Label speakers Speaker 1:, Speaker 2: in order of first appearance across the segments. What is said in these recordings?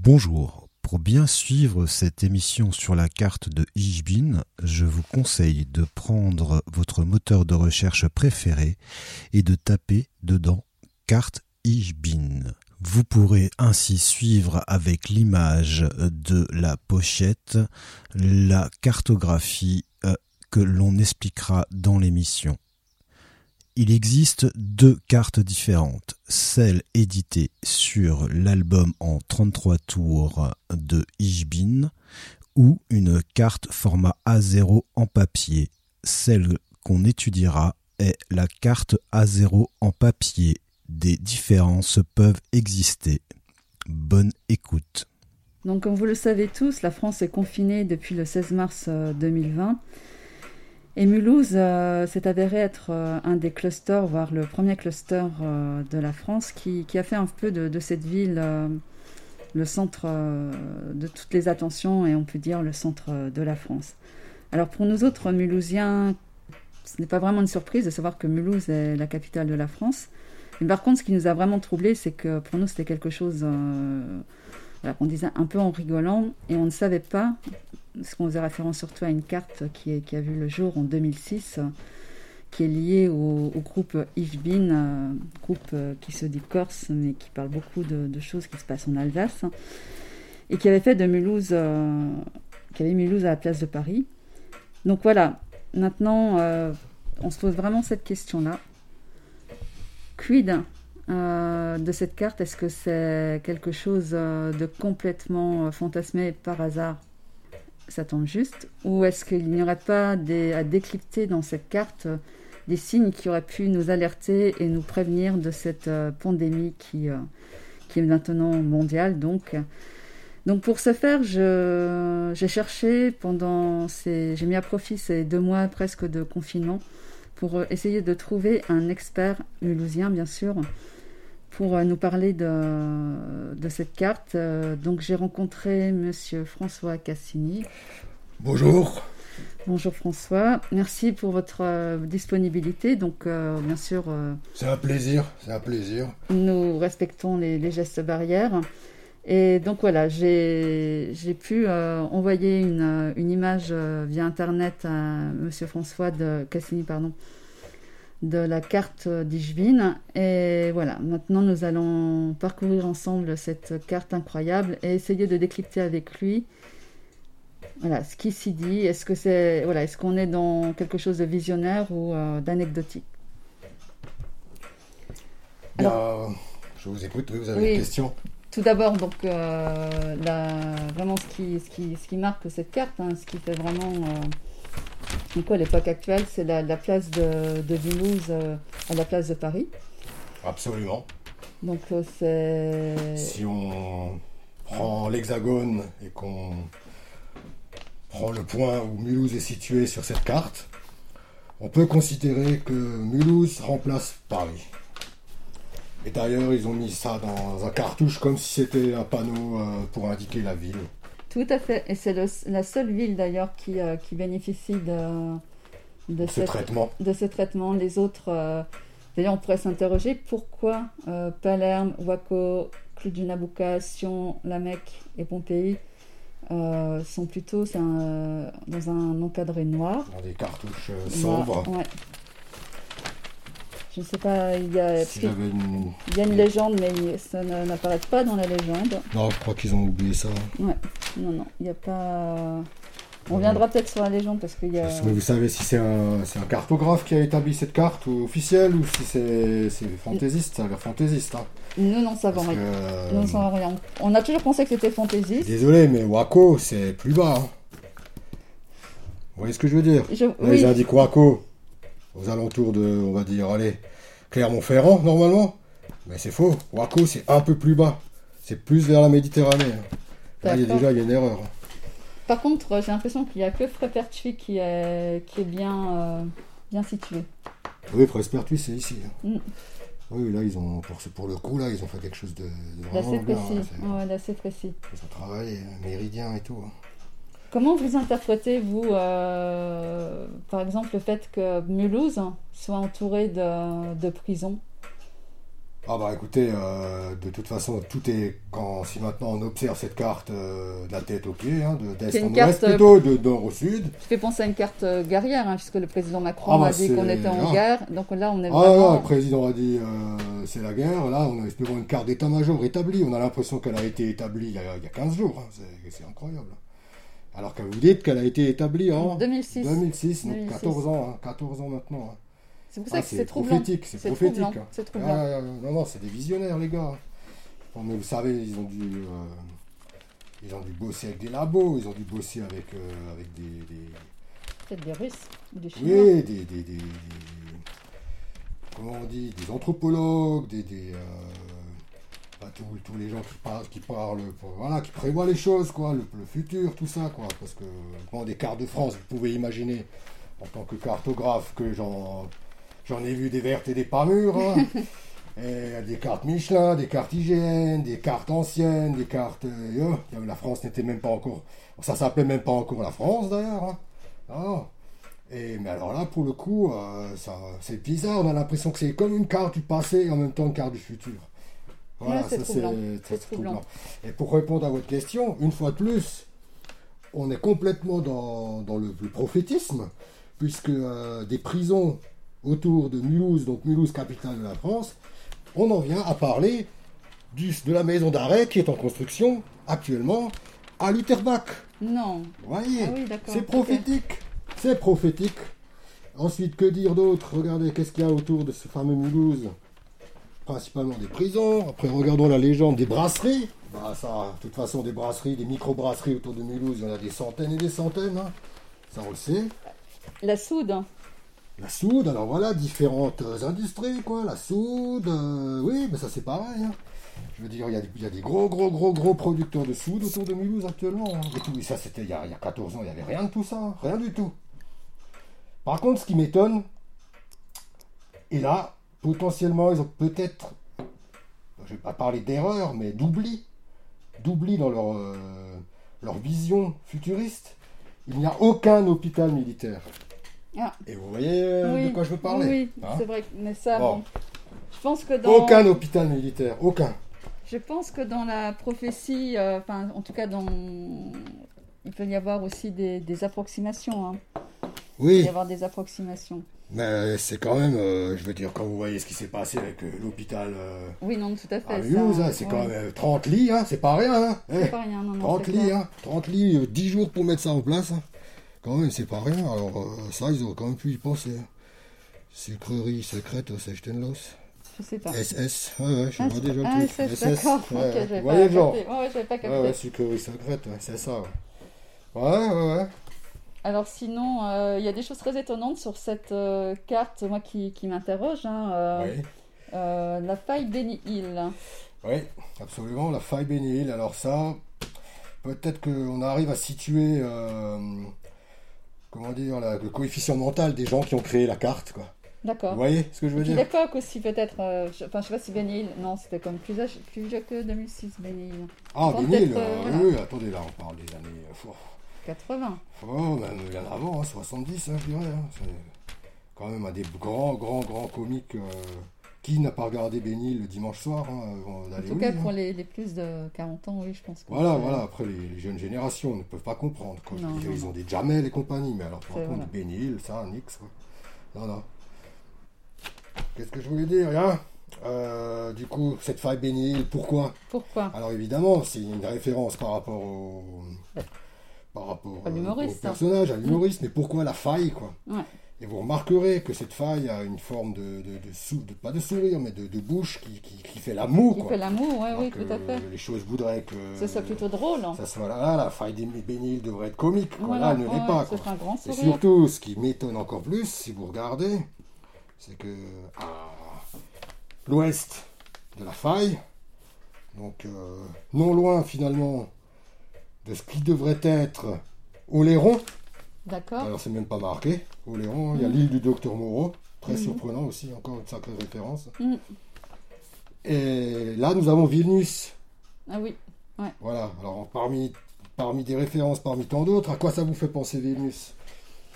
Speaker 1: Bonjour, pour bien suivre cette émission sur la carte de Ishbin, je vous conseille de prendre votre moteur de recherche préféré et de taper dedans carte Ishbin. Vous pourrez ainsi suivre avec l'image de la pochette la cartographie que l'on expliquera dans l'émission. Il existe deux cartes différentes, celle éditée sur l'album en 33 tours de Ishbin ou une carte format A0 en papier. Celle qu'on étudiera est la carte A0 en papier. Des différences peuvent exister. Bonne écoute.
Speaker 2: Donc comme vous le savez tous, la France est confinée depuis le 16 mars 2020. Et Mulhouse s'est avéré être un des clusters, voire le premier cluster de la France qui a fait un peu de cette ville le centre de toutes les attentions et on peut dire le centre de la France. Alors pour nous autres Mulhousiens, ce n'est pas vraiment une surprise de savoir que Mulhouse est la capitale de la France. Mais par contre, ce qui nous a vraiment troublés, c'est que pour nous c'était quelque chose qu'on disait un peu en rigolant et on ne savait pas. Parce qu'on faisait référence surtout à une carte qui a vu le jour en 2006, qui est liée au groupe Ishbin, groupe qui se dit corse, mais qui parle beaucoup de choses qui se passent en Alsace, et qui avait fait de Mulhouse, qui avait mis Mulhouse à la place de Paris. Donc voilà, maintenant, on se pose vraiment cette question-là. Quid de cette carte? Est-ce que c'est quelque chose de complètement fantasmé par hasard? Ça tombe juste, ou est-ce qu'il n'y aurait pas à décrypter dans cette carte des signes qui auraient pu nous alerter et nous prévenir de cette pandémie qui est maintenant mondiale. Donc pour ce faire, j'ai cherché j'ai mis à profit ces 2 mois presque de confinement pour essayer de trouver un expert mulhousien, bien sûr, pour nous parler de cette carte. Donc j'ai rencontré monsieur François Cassini.
Speaker 3: Bonjour.
Speaker 2: Bonjour François, merci pour votre disponibilité. Donc bien sûr...
Speaker 3: c'est un plaisir.
Speaker 2: Nous respectons les gestes barrières. Et donc voilà, j'ai pu envoyer une image via Internet à monsieur François Cassini, de la carte d'Ishbin. Et voilà, maintenant nous allons parcourir ensemble cette carte incroyable et essayer de décrypter avec lui ce qui s'y dit. Est-ce qu'on est dans quelque chose de visionnaire ou d'anecdotique?
Speaker 3: Alors, je vous écoute, vous avez une question?
Speaker 2: Tout d'abord, donc, vraiment ce qui marque cette carte, ce qui fait vraiment... à l'époque actuelle, c'est la place de Mulhouse à la place de Paris.
Speaker 3: Absolument.
Speaker 2: Donc c'est...
Speaker 3: Si on prend l'hexagone et qu'on prend le point où Mulhouse est situé sur cette carte, on peut considérer que Mulhouse remplace Paris. Et d'ailleurs, ils ont mis ça dans un cartouche comme si c'était un panneau pour indiquer la ville.
Speaker 2: Tout à fait, et c'est la seule ville d'ailleurs qui bénéficie de ce traitement. Les autres, d'ailleurs on pourrait s'interroger pourquoi Palerme, Waco, Cluj-Napoca, Sion, La Mecque et Pompéi sont plutôt dans un encadré noir.
Speaker 3: Dans des cartouches sombres.
Speaker 2: Ouais. Je ne sais pas, il y a une légende, mais ça n'apparaît pas dans la légende.
Speaker 3: Non, je crois qu'ils ont oublié ça.
Speaker 2: Ouais, non, il n'y a pas... On reviendra peut-être sur la légende parce qu'il y a...
Speaker 3: Mais vous savez si c'est un cartographe qui a établi cette carte officielle ou si c'est fantaisiste, ça a l'air fantaisiste.
Speaker 2: Nous n'en savons rien. Nous n'en savons rien. On a toujours pensé que c'était fantaisiste.
Speaker 3: Désolé, mais Waco, c'est plus bas. Vous voyez ce que je veux dire? Ils indiquent Waco aux alentours de, on va dire, Clermont-Ferrand, normalement. Mais c'est faux. Waco, c'est un peu plus bas. C'est plus vers la Méditerranée. Là, il y a une erreur.
Speaker 2: Par contre, j'ai l'impression qu'il n'y a que Frépertuis qui est bien situé.
Speaker 3: Oui, Frépertuis, c'est ici. Oui, là, ils ont, pour le coup, là, ils ont fait quelque chose de vraiment
Speaker 2: d'assez
Speaker 3: bien.
Speaker 2: précis. D'assez précis.
Speaker 3: Ils ont travaillé, méridien et tout.
Speaker 2: Comment vous interprétez, vous, par exemple, le fait que Mulhouse soit entouré de prisons?
Speaker 3: Ah bah écoutez, de toute façon, tout est, si maintenant on observe cette carte de la tête aux pieds, hein, d'est en ouest plutôt, de nord au sud.
Speaker 2: Ça fait penser à une carte guerrière, hein, puisque le président Macron a dit qu'on était en guerre, donc là on est
Speaker 3: vraiment...
Speaker 2: vraiment...
Speaker 3: Ah, le président a dit c'est la guerre, là on a devant une carte d'état-major établie, on a l'impression qu'elle a été établie il y a 15 jours, hein. C'est incroyable. Alors que vous dites qu'elle a été établie en
Speaker 2: 2006.
Speaker 3: 2006, donc 14 ans, hein, 14 ans maintenant. Hein.
Speaker 2: C'est pour ça que c'est prophétique.
Speaker 3: C'est prophétique.
Speaker 2: C'est troublant.
Speaker 3: Non, c'est des visionnaires, les gars. Bon, mais vous savez, ils ont dû bosser avec des labos, ils ont dû bosser avec des...
Speaker 2: Peut-être des Russes ou des Chinois.
Speaker 3: Oui, comment on dit, des anthropologues, tous les gens qui parlent, voilà, qui prévoient les choses, quoi, le futur, tout ça, quoi. Parce que, bon, des cartes de France, vous pouvez imaginer, en tant que cartographe, que J'en ai vu des vertes et des pas mûres, hein. Et des cartes Michelin, des cartes IGN, des cartes anciennes, des cartes... la France n'était même pas encore... Ça s'appelait même pas encore la France, d'ailleurs. Hein. Ah. Mais alors là, pour le coup, c'est bizarre. On a l'impression que c'est comme une carte du passé et en même temps une carte du futur. Voilà,
Speaker 2: c'est
Speaker 3: troublant. Et pour répondre à votre question, une fois de plus, on est complètement dans le prophétisme, puisque des prisons... autour de Mulhouse, donc Mulhouse, capitale de la France, on en vient à parler de la maison d'arrêt qui est en construction actuellement à Lutterbach.
Speaker 2: Non.
Speaker 3: Vous voyez,
Speaker 2: ah oui,
Speaker 3: c'est prophétique. Okay. C'est prophétique. Ensuite, que dire d'autre? Regardez, qu'est-ce qu'il y a autour de ce fameux Mulhouse? Principalement des prisons. Après, regardons la légende des brasseries. Bah, ça, de toute façon, des brasseries, des micro-brasseries autour de Mulhouse, il y en a des centaines et des centaines. Hein. Ça, on le sait.
Speaker 2: La soude.
Speaker 3: La soude, alors voilà, différentes industries, quoi. La soude, oui, mais ça c'est pareil. Hein. Je veux dire, il y a des gros producteurs de soude autour de Mulhouse actuellement. Hein. Et tout, et ça, c'était il y a 14 ans, il n'y avait rien de tout ça, hein. Rien du tout. Par contre, ce qui m'étonne, et là, potentiellement, ils ont peut-être, je ne vais pas parler d'erreur, mais d'oubli dans leur vision futuriste. Il n'y a aucun hôpital militaire.
Speaker 2: Ah.
Speaker 3: Et vous voyez de quoi je veux parler?
Speaker 2: Oui,
Speaker 3: hein?
Speaker 2: C'est vrai, mais ça,
Speaker 3: bon.
Speaker 2: Je pense que dans...
Speaker 3: Aucun hôpital militaire, aucun.
Speaker 2: Je pense que dans la prophétie, en tout cas, il peut y avoir aussi des approximations. Hein.
Speaker 3: Oui.
Speaker 2: Il peut y avoir des approximations.
Speaker 3: Mais c'est quand même, je veux dire, quand vous voyez ce qui s'est passé avec l'hôpital...
Speaker 2: oui, non, tout à fait.
Speaker 3: À Mulhouse, hein, c'est quand même 30 lits, hein, c'est pas rien. Hein,
Speaker 2: c'est pas rien, non,
Speaker 3: 30 lits, hein, 30 lits, 10 jours pour mettre ça en place. Hein. Quand même, c'est pas rien. Alors, ça, ils auraient quand même pu y penser. Sucrerie secrète, Sechtenlos.
Speaker 2: Je sais pas.
Speaker 3: SS, ouais, je vois déjà le truc.
Speaker 2: SS, d'accord.
Speaker 3: Ouais,
Speaker 2: okay,
Speaker 3: vous voyez le genre.
Speaker 2: j'avais pas capté.
Speaker 3: Ouais, sucrerie secrète, ouais, c'est ça. Ouais.
Speaker 2: Alors, sinon, il y a des choses très étonnantes sur cette carte, moi, qui m'interroge. Hein,
Speaker 3: oui.
Speaker 2: La faille Benny Hill.
Speaker 3: Oui, absolument, la faille Benny Hill. Alors ça, peut-être qu'on arrive à situer... comment dire, le coefficient mental des gens qui ont créé la carte, quoi.
Speaker 2: D'accord.
Speaker 3: Vous voyez ce que je veux dire?
Speaker 2: L'époque aussi, peut-être. Je sais pas si Benny Hill, non, c'était comme plus vieux que 2006, Benny Hill.
Speaker 3: Ah, Benny Hill, oui, attendez, là, on parle des années...
Speaker 2: 80.
Speaker 3: Oh, même bien avant, hein, 70, hein, je dirais. Hein. C'est quand même un des grands comiques... Qui n'a pas regardé Benny Hill le dimanche soir hein,
Speaker 2: En tout cas, pour les plus de 40 ans, oui, je pense que...
Speaker 3: Voilà, après, les jeunes générations ne peuvent pas comprendre. Quoi. Ils ont des Jamel et compagnie, mais alors, par contre, Benny Hill, ça, nix. Quoi. Non. Qu'est-ce que je voulais dire, hein du coup, cette faille Benny Hill, pourquoi? Alors, évidemment, c'est une référence par rapport au personnage, à l'humoriste, mais pourquoi la faille, quoi?
Speaker 2: Ouais.
Speaker 3: Et vous remarquerez que cette faille a une forme pas de sourire, mais de bouche qui fait l'amour.
Speaker 2: Qui fait l'amour, oui, tout à fait.
Speaker 3: Les choses voudraient que...
Speaker 2: Ça soit plutôt drôle.
Speaker 3: Ça soit là, la faille des Benny Hill devrait être comique. Quoi. Voilà, là, elle ne l'est pas.
Speaker 2: C'est un grand sourire.
Speaker 3: Et surtout, ce qui m'étonne encore plus, si vous regardez, c'est que à l'ouest de la faille, donc non loin finalement de ce qui devrait être Oléron.
Speaker 2: D'accord.
Speaker 3: Alors c'est même pas marqué, Oléron, il y a l'île du Docteur Moreau, très surprenant aussi, encore une sacrée référence. Et là nous avons Vilnius.
Speaker 2: Ah oui, ouais.
Speaker 3: Voilà, alors parmi des références, parmi tant d'autres, à quoi ça vous fait penser Vilnius?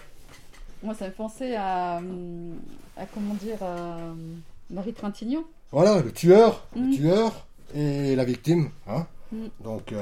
Speaker 2: Moi ça me fait penser à comment dire, Marie Trintignant.
Speaker 3: Voilà, le tueur et la victime. Hein. Donc,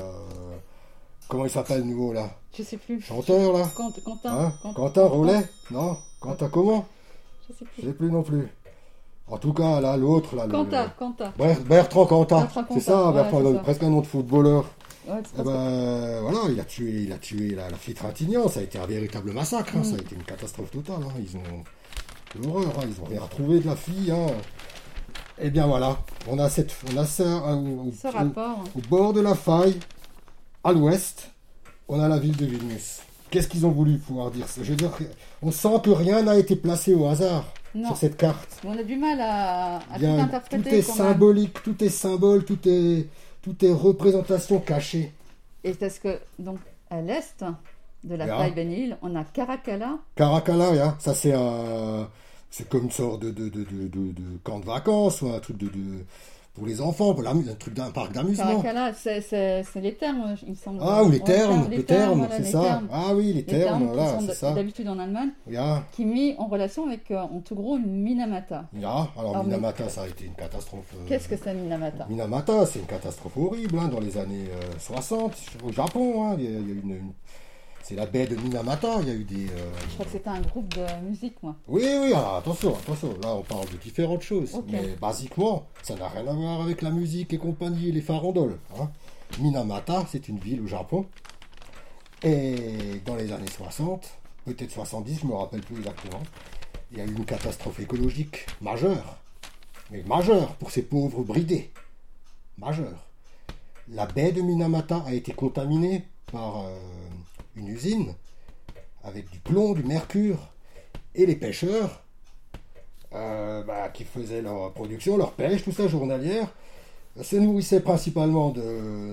Speaker 3: comment il s'appelle nouveau là?
Speaker 2: Je sais plus.
Speaker 3: Chanteur là?
Speaker 2: Quentin.
Speaker 3: Quentin Rollet? Non? Quentin comment?
Speaker 2: Je
Speaker 3: sais plus non plus. En tout cas, là, l'autre, là,
Speaker 2: Quentin.
Speaker 3: Bertrand Cantat. C'est ça,
Speaker 2: ouais,
Speaker 3: Bertrand,
Speaker 2: c'est ça.
Speaker 3: presque un nom de footballeur.
Speaker 2: Ouais,
Speaker 3: voilà, il a tué la fille Trintignant. Ça a été un véritable massacre. Hein. Ça a été une catastrophe totale. Hein. Ils ont l'horreur. Hein. Ils ont rien retrouvé de la fille. Hein. Et bien voilà, on a ça
Speaker 2: ce rapport.
Speaker 3: Au bord de la faille, à l'ouest, on a la ville de Vilnius. Qu'est-ce qu'ils ont voulu pouvoir dire? Je veux dire, on sent que rien n'a été placé au hasard sur cette carte.
Speaker 2: On a du mal à tout interpréter.
Speaker 3: Tout est symbolique, tout est symbole, tout est représentation cachée.
Speaker 2: Et parce que, donc, à l'est de la faille Belle-Île, on a Caracalla.
Speaker 3: Caracalla, ça c'est comme une sorte de camp de vacances, ou un truc pour les enfants, un truc d'un parc d'amusement.
Speaker 2: Caracalla, c'est les thermes, il me semble.
Speaker 3: Ah, ou les thermes,
Speaker 2: voilà,
Speaker 3: c'est ça.
Speaker 2: Termes.
Speaker 3: Ah oui, les termes, voilà, c'est ça.
Speaker 2: D'habitude en Allemagne, qui mis en relation avec, en tout gros, une Minamata.
Speaker 3: Alors Minamata, ça a été une catastrophe.
Speaker 2: Qu'est-ce que c'est Minamata?
Speaker 3: Minamata, c'est une catastrophe horrible, hein, dans les années 60, au Japon, hein, il y a eu c'est la baie de Minamata, il y a eu des...
Speaker 2: Je crois que c'était un groupe de musique, moi.
Speaker 3: Oui, alors, attention, là on parle de différentes choses, mais basiquement, ça n'a rien à voir avec la musique et compagnie et les farandoles. Hein. Minamata, c'est une ville au Japon, et dans les années 60, peut-être 70, je ne me rappelle plus exactement, il y a eu une catastrophe écologique majeure, mais majeure pour ces pauvres bridés, majeure. La baie de Minamata a été contaminée par... une usine avec du plomb, du mercure, et les pêcheurs qui faisaient leur production, leur pêche, tout ça journalière, se nourrissaient principalement de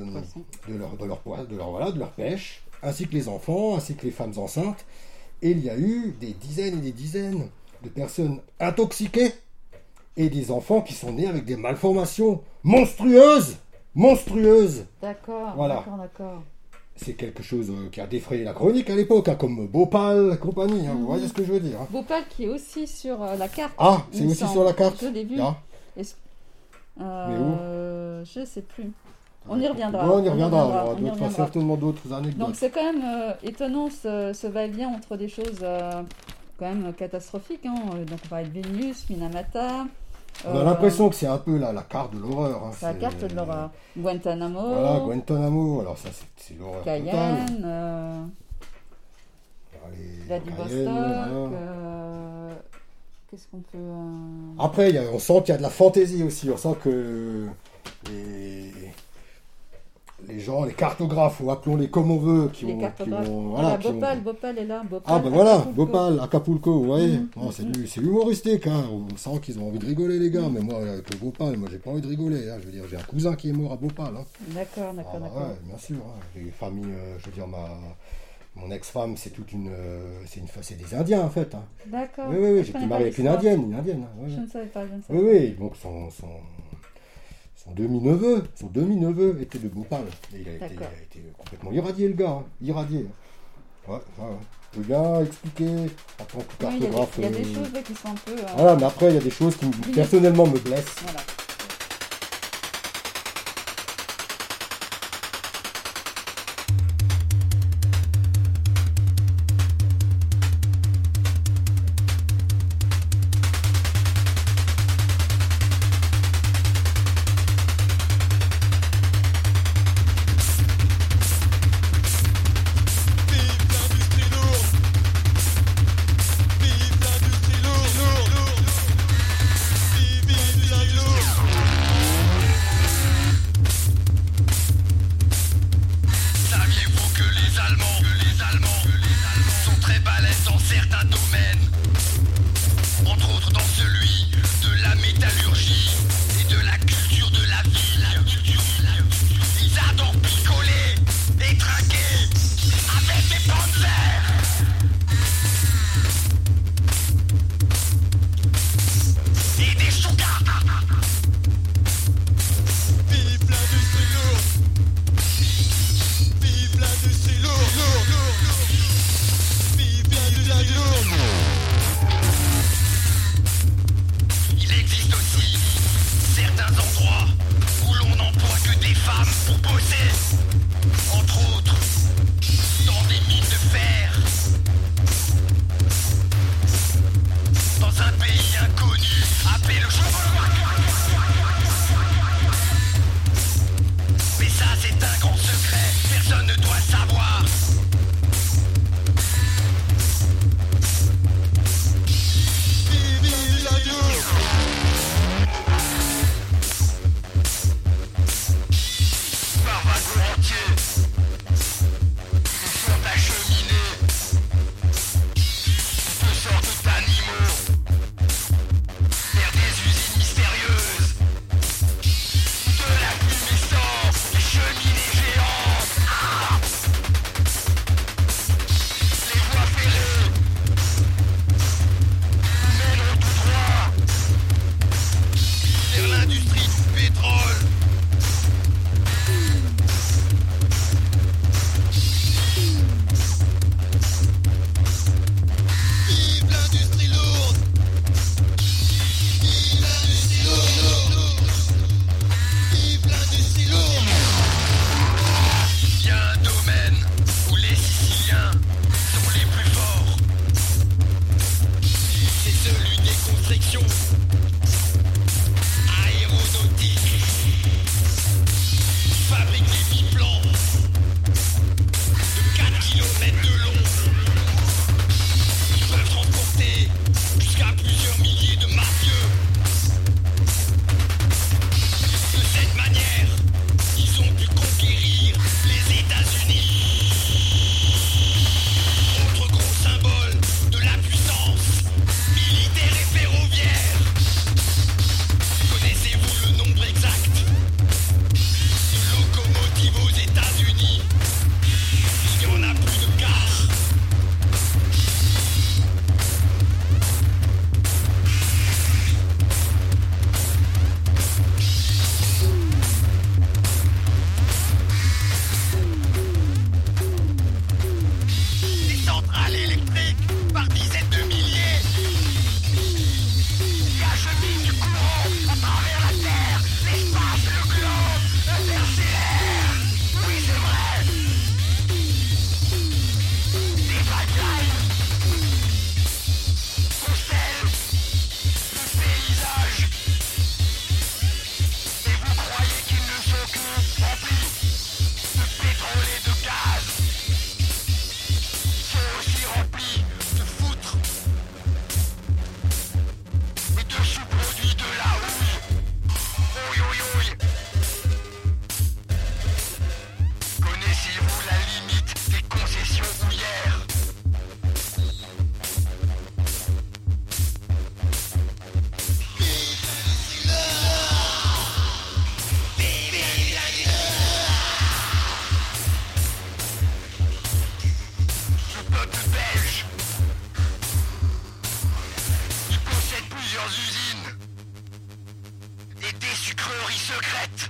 Speaker 3: leur pêche, ainsi que les enfants, ainsi que les femmes enceintes, et il y a eu des dizaines et des dizaines de personnes intoxiquées et des enfants qui sont nés avec des malformations monstrueuses.
Speaker 2: D'accord,
Speaker 3: voilà.
Speaker 2: D'accord.
Speaker 3: C'est quelque chose qui a défrayé la chronique à l'époque, hein, comme Bhopal, compagnie, hein, vous voyez ce que je veux dire. Hein.
Speaker 2: Bhopal qui est aussi sur la carte.
Speaker 3: Ah, c'est aussi sur la carte.
Speaker 2: Je l'ai vu.
Speaker 3: Mais où?
Speaker 2: Je sais plus. On y reviendra.
Speaker 3: On y reviendra. Il y aura certainement d'autres anecdotes.
Speaker 2: Donc c'est quand même étonnant ce va-et-vient entre des choses quand même catastrophiques. Hein. Donc on parlait de Vilnius, Minamata.
Speaker 3: On a l'impression que c'est un peu la carte de l'horreur. Hein.
Speaker 2: C'est la carte de l'horreur. Guantanamo.
Speaker 3: Voilà, Guantanamo. Alors ça, c'est l'horreur
Speaker 2: Cayenne. Vladivostok. Qu'est-ce qu'on peut...
Speaker 3: Après, on sent qu'il y a de la fantaisie aussi. On sent que les gens, les cartographes, ou appelons-les comme on veut,
Speaker 2: Bhopal est là.
Speaker 3: Bhopal, Acapulco, vous voyez. C'est humoristique, hein. On sent qu'ils ont envie de rigoler, les gars. Mais moi, avec le Bhopal, j'ai pas envie de rigoler. Hein. Je veux dire, j'ai un cousin qui est mort à Bhopal. Hein.
Speaker 2: D'accord.
Speaker 3: Ouais, bien sûr. Hein. Les familles, je veux dire, mon ex-femme, c'est c'est des Indiens, en fait. Hein.
Speaker 2: D'accord.
Speaker 3: Oui, j'étais marié avec une Indienne. Hein. Ouais.
Speaker 2: Je ne savais pas.
Speaker 3: Oui, donc son demi-neveu était de Bhopal. Et il a été complètement irradié, le gars. Hein. Irradié. Ouais. Je peux bien expliquer en tant que cartographe.
Speaker 2: Il y a des choses là, qui sont un peu...
Speaker 3: Voilà, mais après, il y a des choses qui, personnellement, me blessent.
Speaker 2: Voilà.
Speaker 4: Vive l'industrie lourde. personne ne doit savoir. Vive la Dieu. Par wagon entier, ils font acheminer toutes sortes d'animaux vers des usines mystérieuses. De la fumée sort des cheminées géantes. Ah, les voies ferrées mèneront tout droit vers l'industrie du pétrole. Vive l'industrie lourde. Vive l'industrie lourde. Vive l'industrie lourde. Il y a un domaine où les Siciliens sont les plus forts. C'est celui des constructions aéronautiques. Ils fabriquent des biplans de 4 km de long. Ils peuvent transporter jusqu'à plusieurs milliers de mafieux. De cette manière, ils ont pu conquérir les États-Unis. Autre gros symbole de la puissance militaire et ferroviaire. Connaissez-vous le nombre exact de locomotives aux États-Unis? Il y en a plus de quart. Des centrales électriques par dizaines de milliers qui acheminent du courant à travers la Terre, l'espace, le globe, interstellaire. Oui, c'est vrai. Des pipelines constellent le paysage. Et vous croyez qu'ils ne sont que remplis de pétrole et de gaz? Sont aussi remplis de foutre et de sous-produits de la houille. Oui, oui, oui. Connaissez-vous la limite des concessions houillères? Le peuple belge, il possède plusieurs usines et des sucreries secrètes.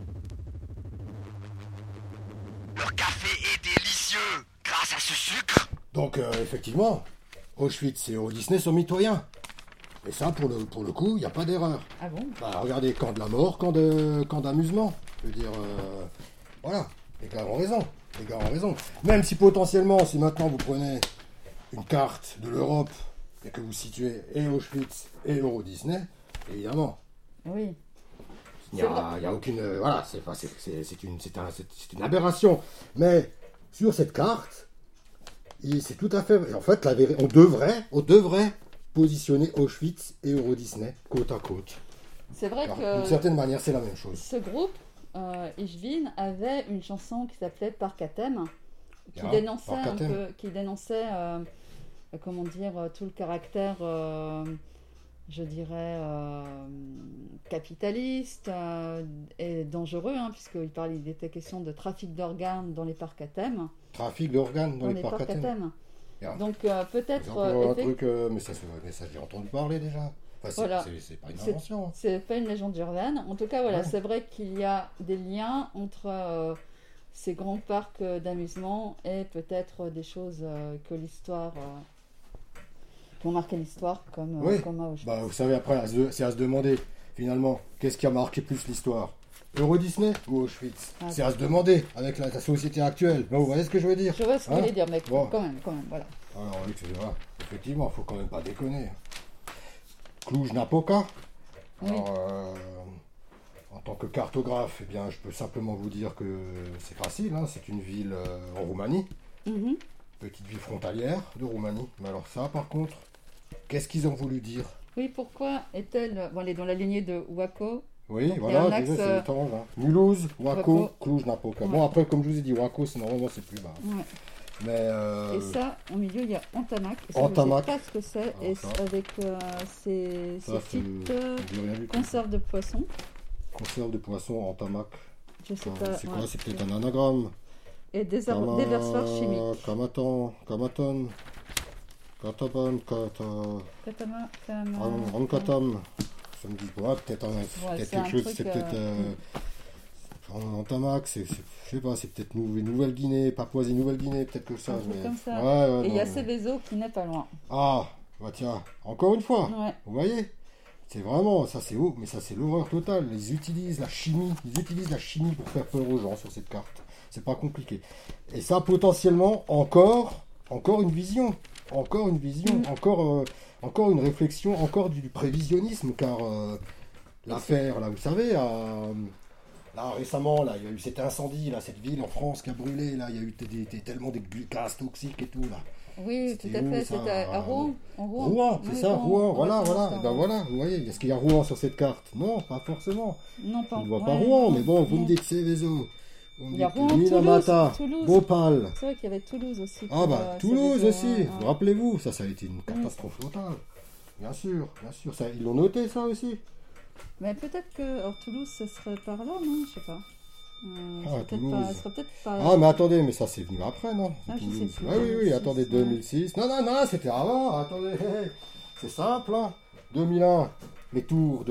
Speaker 4: Leur café est délicieux grâce à ce sucre.
Speaker 3: Donc, effectivement, Auschwitz et Euro Disney sont mitoyens. Et ça, pour le coup, il n'y a pas d'erreur.
Speaker 2: Ah bon?
Speaker 3: Bah, regardez, camp de la mort, camp d'amusement. Je veux dire, voilà, les gars ont raison. Les gars ont raison. Même si potentiellement, si maintenant vous prenez une carte de l'Europe et que vous situez et Auschwitz et Euro Disney, évidemment,
Speaker 2: Oui.
Speaker 3: il n'y a aucune... voilà, c'est une aberration. Mais sur cette carte, c'est tout à fait... En fait, on devrait positionner Auschwitz et Euro Disney côte à côte.
Speaker 2: C'est vrai
Speaker 3: Alors,
Speaker 2: que
Speaker 3: d'une certaine manière, c'est la même chose.
Speaker 2: ce groupe, Ishvin, avait une chanson qui s'appelait Parc à thème, qui
Speaker 3: Ah,
Speaker 2: dénonçait
Speaker 3: Parc à
Speaker 2: un
Speaker 3: thème.
Speaker 2: peu, qui dénonçait, comment dire, tout le caractère, je dirais, capitaliste et dangereux, hein, il était question de trafic d'organes dans les parcs à thème.
Speaker 3: Trafic d'organes dans
Speaker 2: Dans
Speaker 3: les parcs à thème. Yeah.
Speaker 2: Donc peut-être...
Speaker 3: C'est encore un truc, mais ça j'ai entendu parler déjà. Enfin,
Speaker 2: Voilà.
Speaker 3: c'est pas une invention.
Speaker 2: C'est pas une légende urbaine. En tout cas, voilà,
Speaker 3: Ouais.
Speaker 2: c'est vrai qu'il y a des liens entre ces grands parcs d'amusement et peut-être des choses que l'histoire... qui ont marqué l'histoire, comme à Auschwitz.
Speaker 3: Bah, vous savez, après, c'est à se demander, finalement, qu'est-ce qui a marqué plus l'histoire ? Euro Disney ou Auschwitz ?
Speaker 2: Ah.
Speaker 3: C'est à se demander, avec la société actuelle. Mais vous voyez ce que je veux dire ?
Speaker 2: Je vois ce que vous voulez dire, mais
Speaker 3: Bon.
Speaker 2: quand même, voilà.
Speaker 3: Alors, voilà. Effectivement, il faut quand même pas déconner. Cluj-Napoca.
Speaker 2: Oui.
Speaker 3: Alors, En tant que cartographe, eh bien, je peux simplement vous dire que c'est facile, hein, c'est une ville en Roumanie,
Speaker 2: Mhm.
Speaker 3: petite ville frontalière de Roumanie. Mais alors ça, par contre, qu'est-ce qu'ils ont voulu dire?
Speaker 2: Oui, pourquoi est-elle... Bon, elle est dans la lignée de Waco.
Speaker 3: Oui,
Speaker 2: Donc, il y a
Speaker 3: voilà,
Speaker 2: un
Speaker 3: déjà,
Speaker 2: axe,
Speaker 3: c'est étrange. Hein. Mulhouse, Waco,
Speaker 2: Waco.
Speaker 3: Cluj-Napoca.
Speaker 2: Ouais.
Speaker 3: Bon, après, comme je vous ai dit, Waco, c'est normalement c'est plus bas.
Speaker 2: Ouais.
Speaker 3: Mais
Speaker 2: Et ça, au milieu, il y a Antamac. Et ça,
Speaker 3: Antamac.
Speaker 2: je ne sais pas ce que c'est.
Speaker 3: Alors
Speaker 2: Et
Speaker 3: ça.
Speaker 2: avec ces
Speaker 3: ça,
Speaker 2: petites
Speaker 3: ça dit rien du tout.
Speaker 2: conserves de poisson.
Speaker 3: Conserve de poisson en tamac.
Speaker 2: Je sais pas.
Speaker 3: C'est
Speaker 2: ouais.
Speaker 3: quoi? C'est peut-être un anagramme.
Speaker 2: Et déversoirs chimiques.
Speaker 3: Kamaton, Kataban, Rankatam. Ça me dit, ouais, peut-être peut-être
Speaker 2: c'est un
Speaker 3: quelque chose,
Speaker 2: truc,
Speaker 3: c'est peut-être en tamac, je sais pas, c'est peut-être Nouvelle-Guinée, Papouasie-Nouvelle-Guinée, peut-être que ça.
Speaker 2: Un truc
Speaker 3: mais-
Speaker 2: comme ça.
Speaker 3: Ouais,
Speaker 2: Et il y a
Speaker 3: non.
Speaker 2: Céveso qui n'est pas loin.
Speaker 3: Ah, bah tiens, encore une fois,
Speaker 2: Ouais.
Speaker 3: vous voyez? C'est vraiment, ça c'est haut, mais ça c'est l'horreur totale. Ils utilisent la chimie pour faire peur aux gens sur cette carte. C'est pas compliqué. Et ça, potentiellement, encore une vision. Encore une vision, encore une réflexion, encore du prévisionnisme, car l'affaire, là, vous savez, là, récemment, là, il y a eu cet incendie, là, cette ville en France qui a brûlé, là, il y a eu tellement de gaz toxiques et tout, là.
Speaker 2: Oui, tout
Speaker 3: C'était
Speaker 2: à
Speaker 3: où,
Speaker 2: fait.
Speaker 3: ça,
Speaker 2: C'était à Rouen.
Speaker 3: Rouen, c'est
Speaker 2: Oui,
Speaker 3: ça, Rouen, voilà,
Speaker 2: ouais,
Speaker 3: voilà.
Speaker 2: ça,
Speaker 3: Et ben
Speaker 2: ouais.
Speaker 3: voilà, vous voyez, est-ce qu'il y a Rouen sur cette carte? Non, pas forcément.
Speaker 2: Non, pas
Speaker 3: On ne voit
Speaker 2: ouais,
Speaker 3: pas Rouen,
Speaker 2: non,
Speaker 3: mais bon, vous
Speaker 2: non.
Speaker 3: me dites Céveso.
Speaker 2: Il y a Rouen,
Speaker 3: Minamata,
Speaker 2: Toulouse.
Speaker 3: Bhopal.
Speaker 2: C'est vrai qu'il y avait Toulouse aussi.
Speaker 3: Ah
Speaker 2: pour,
Speaker 3: bah, Toulouse
Speaker 2: Céveso,
Speaker 3: aussi,
Speaker 2: ouais, ouais.
Speaker 3: rappelez-vous, ça a été une catastrophe totale. Bien sûr, ça, ils l'ont noté ça aussi.
Speaker 2: Mais peut-être que alors, Toulouse, ce serait par là, non? Je sais pas. C'est peut-être
Speaker 3: Toulouse.
Speaker 2: ce serait peut-être pas.
Speaker 3: Ah mais attendez, mais ça c'est venu après, non?
Speaker 2: Ah, je sais
Speaker 3: Toulouse.
Speaker 2: plus,
Speaker 3: Ah oui,
Speaker 2: 2006,
Speaker 3: attendez,
Speaker 2: ouais.
Speaker 3: 2006. Non, c'était avant, attendez. C'est simple, hein. 2001, les tours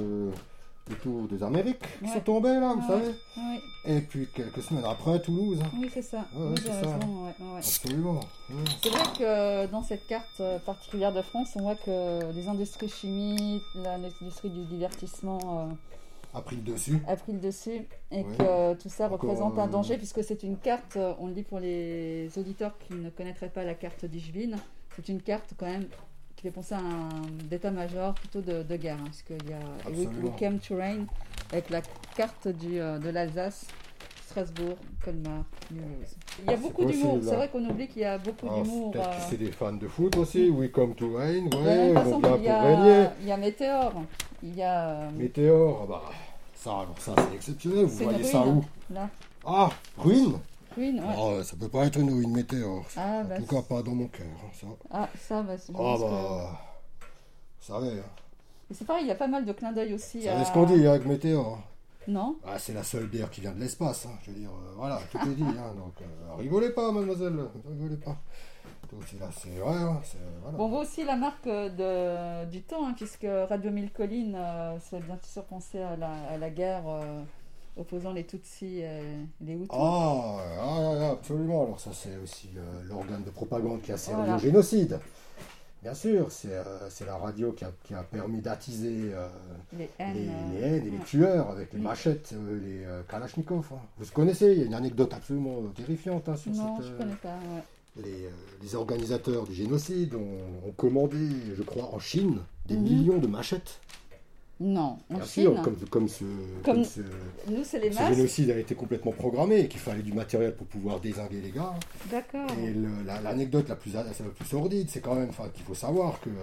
Speaker 3: des Amériques qui
Speaker 2: Ouais.
Speaker 3: sont tombés là, vous
Speaker 2: Ouais.
Speaker 3: savez.
Speaker 2: Oui,
Speaker 3: Et puis quelques semaines après, Toulouse. Hein.
Speaker 2: oui c'est ça.
Speaker 3: Ouais,
Speaker 2: Oui,
Speaker 3: c'est
Speaker 2: j'ai
Speaker 3: ça.
Speaker 2: raison, ouais.
Speaker 3: Absolument.
Speaker 2: C'est vrai que dans cette carte particulière de France, on voit que les industries chimiques, l'industrie du divertissement
Speaker 3: A pris le dessus.
Speaker 2: a pris le dessus et
Speaker 3: Ouais.
Speaker 2: que tout ça
Speaker 3: Encore,
Speaker 2: représente un danger puisque c'est une carte, on le dit pour les auditeurs qui ne connaîtraient pas la carte d'Ishbin, c'est une carte quand même qui fait penser à un d'état-major plutôt de guerre, hein, parce qu'il y a
Speaker 3: Absolument.
Speaker 2: We Came to Reign avec la carte de l'Alsace, Strasbourg, Colmar, Mulhouse. Il y a
Speaker 3: C'est
Speaker 2: beaucoup d'humour,
Speaker 3: possible,
Speaker 2: c'est
Speaker 3: hein.
Speaker 2: vrai qu'on oublie qu'il y a beaucoup
Speaker 3: Alors,
Speaker 2: d'humour.
Speaker 3: peut-être que c'est des fans de foot aussi. We come to rain.
Speaker 2: De la
Speaker 3: Ouais,
Speaker 2: même
Speaker 3: ils
Speaker 2: façon
Speaker 3: vont bien
Speaker 2: qu'il y
Speaker 3: pour régner.
Speaker 2: il y a Météore, il y a
Speaker 3: Météore, ah bah, ça c'est exceptionnel. Vous
Speaker 2: c'est une
Speaker 3: voyez ça
Speaker 2: ruine,
Speaker 3: où?
Speaker 2: là,
Speaker 3: Ah, ruine.
Speaker 2: ruine, ouais.
Speaker 3: Ah, ça peut pas être une ruine météore.
Speaker 2: Ah,
Speaker 3: En
Speaker 2: bah,
Speaker 3: tout cas, pas dans mon cœur. Hein, ça.
Speaker 2: ça, bah, je
Speaker 3: Ah
Speaker 2: pense que-
Speaker 3: bah, vous savez, hein.
Speaker 2: Et c'est pareil, il y a pas mal de clins d'œil aussi.
Speaker 3: Vous savez ce qu'on dit hein, avec météore.
Speaker 2: Non?
Speaker 3: Ah, c'est la seule bière qui vient de l'espace. Hein. Je veux dire, voilà, tout est dit. Hein, donc, rigolez pas, mademoiselle. Rigolez pas. Tout, c'est vrai. Hein, voilà.
Speaker 2: Bon, on voit aussi la marque du temps, hein, puisque Radio Mille Collines, c'est bien sûr pensé à la guerre opposant les Tutsis et les Hutus.
Speaker 3: Absolument. Alors ça, c'est aussi l'organe de propagande qui a servi
Speaker 2: Voilà.
Speaker 3: au génocide. Bien sûr, c'est la radio qui a permis d'attiser
Speaker 2: Les haines.
Speaker 3: les haines et les tueurs avec les machettes, les Kalachnikov. Hein. Vous connaissez, il y a une anecdote absolument terrifiante hein, sur
Speaker 2: Non,
Speaker 3: cette...
Speaker 2: je connais pas. Ouais.
Speaker 3: Les organisateurs du génocide ont commandé, je crois, en Chine, des
Speaker 2: Mhm.
Speaker 3: millions de machettes.
Speaker 2: Non, en
Speaker 3: Bien
Speaker 2: Chine,
Speaker 3: sûr, comme ce
Speaker 2: nous c'est les
Speaker 3: ce
Speaker 2: masques.
Speaker 3: génocide a été complètement programmé et qu'il fallait du matériel pour pouvoir dézinguer les gars.
Speaker 2: D'accord.
Speaker 3: Et l'anecdote la plus sordide, c'est quand même qu'il faut savoir que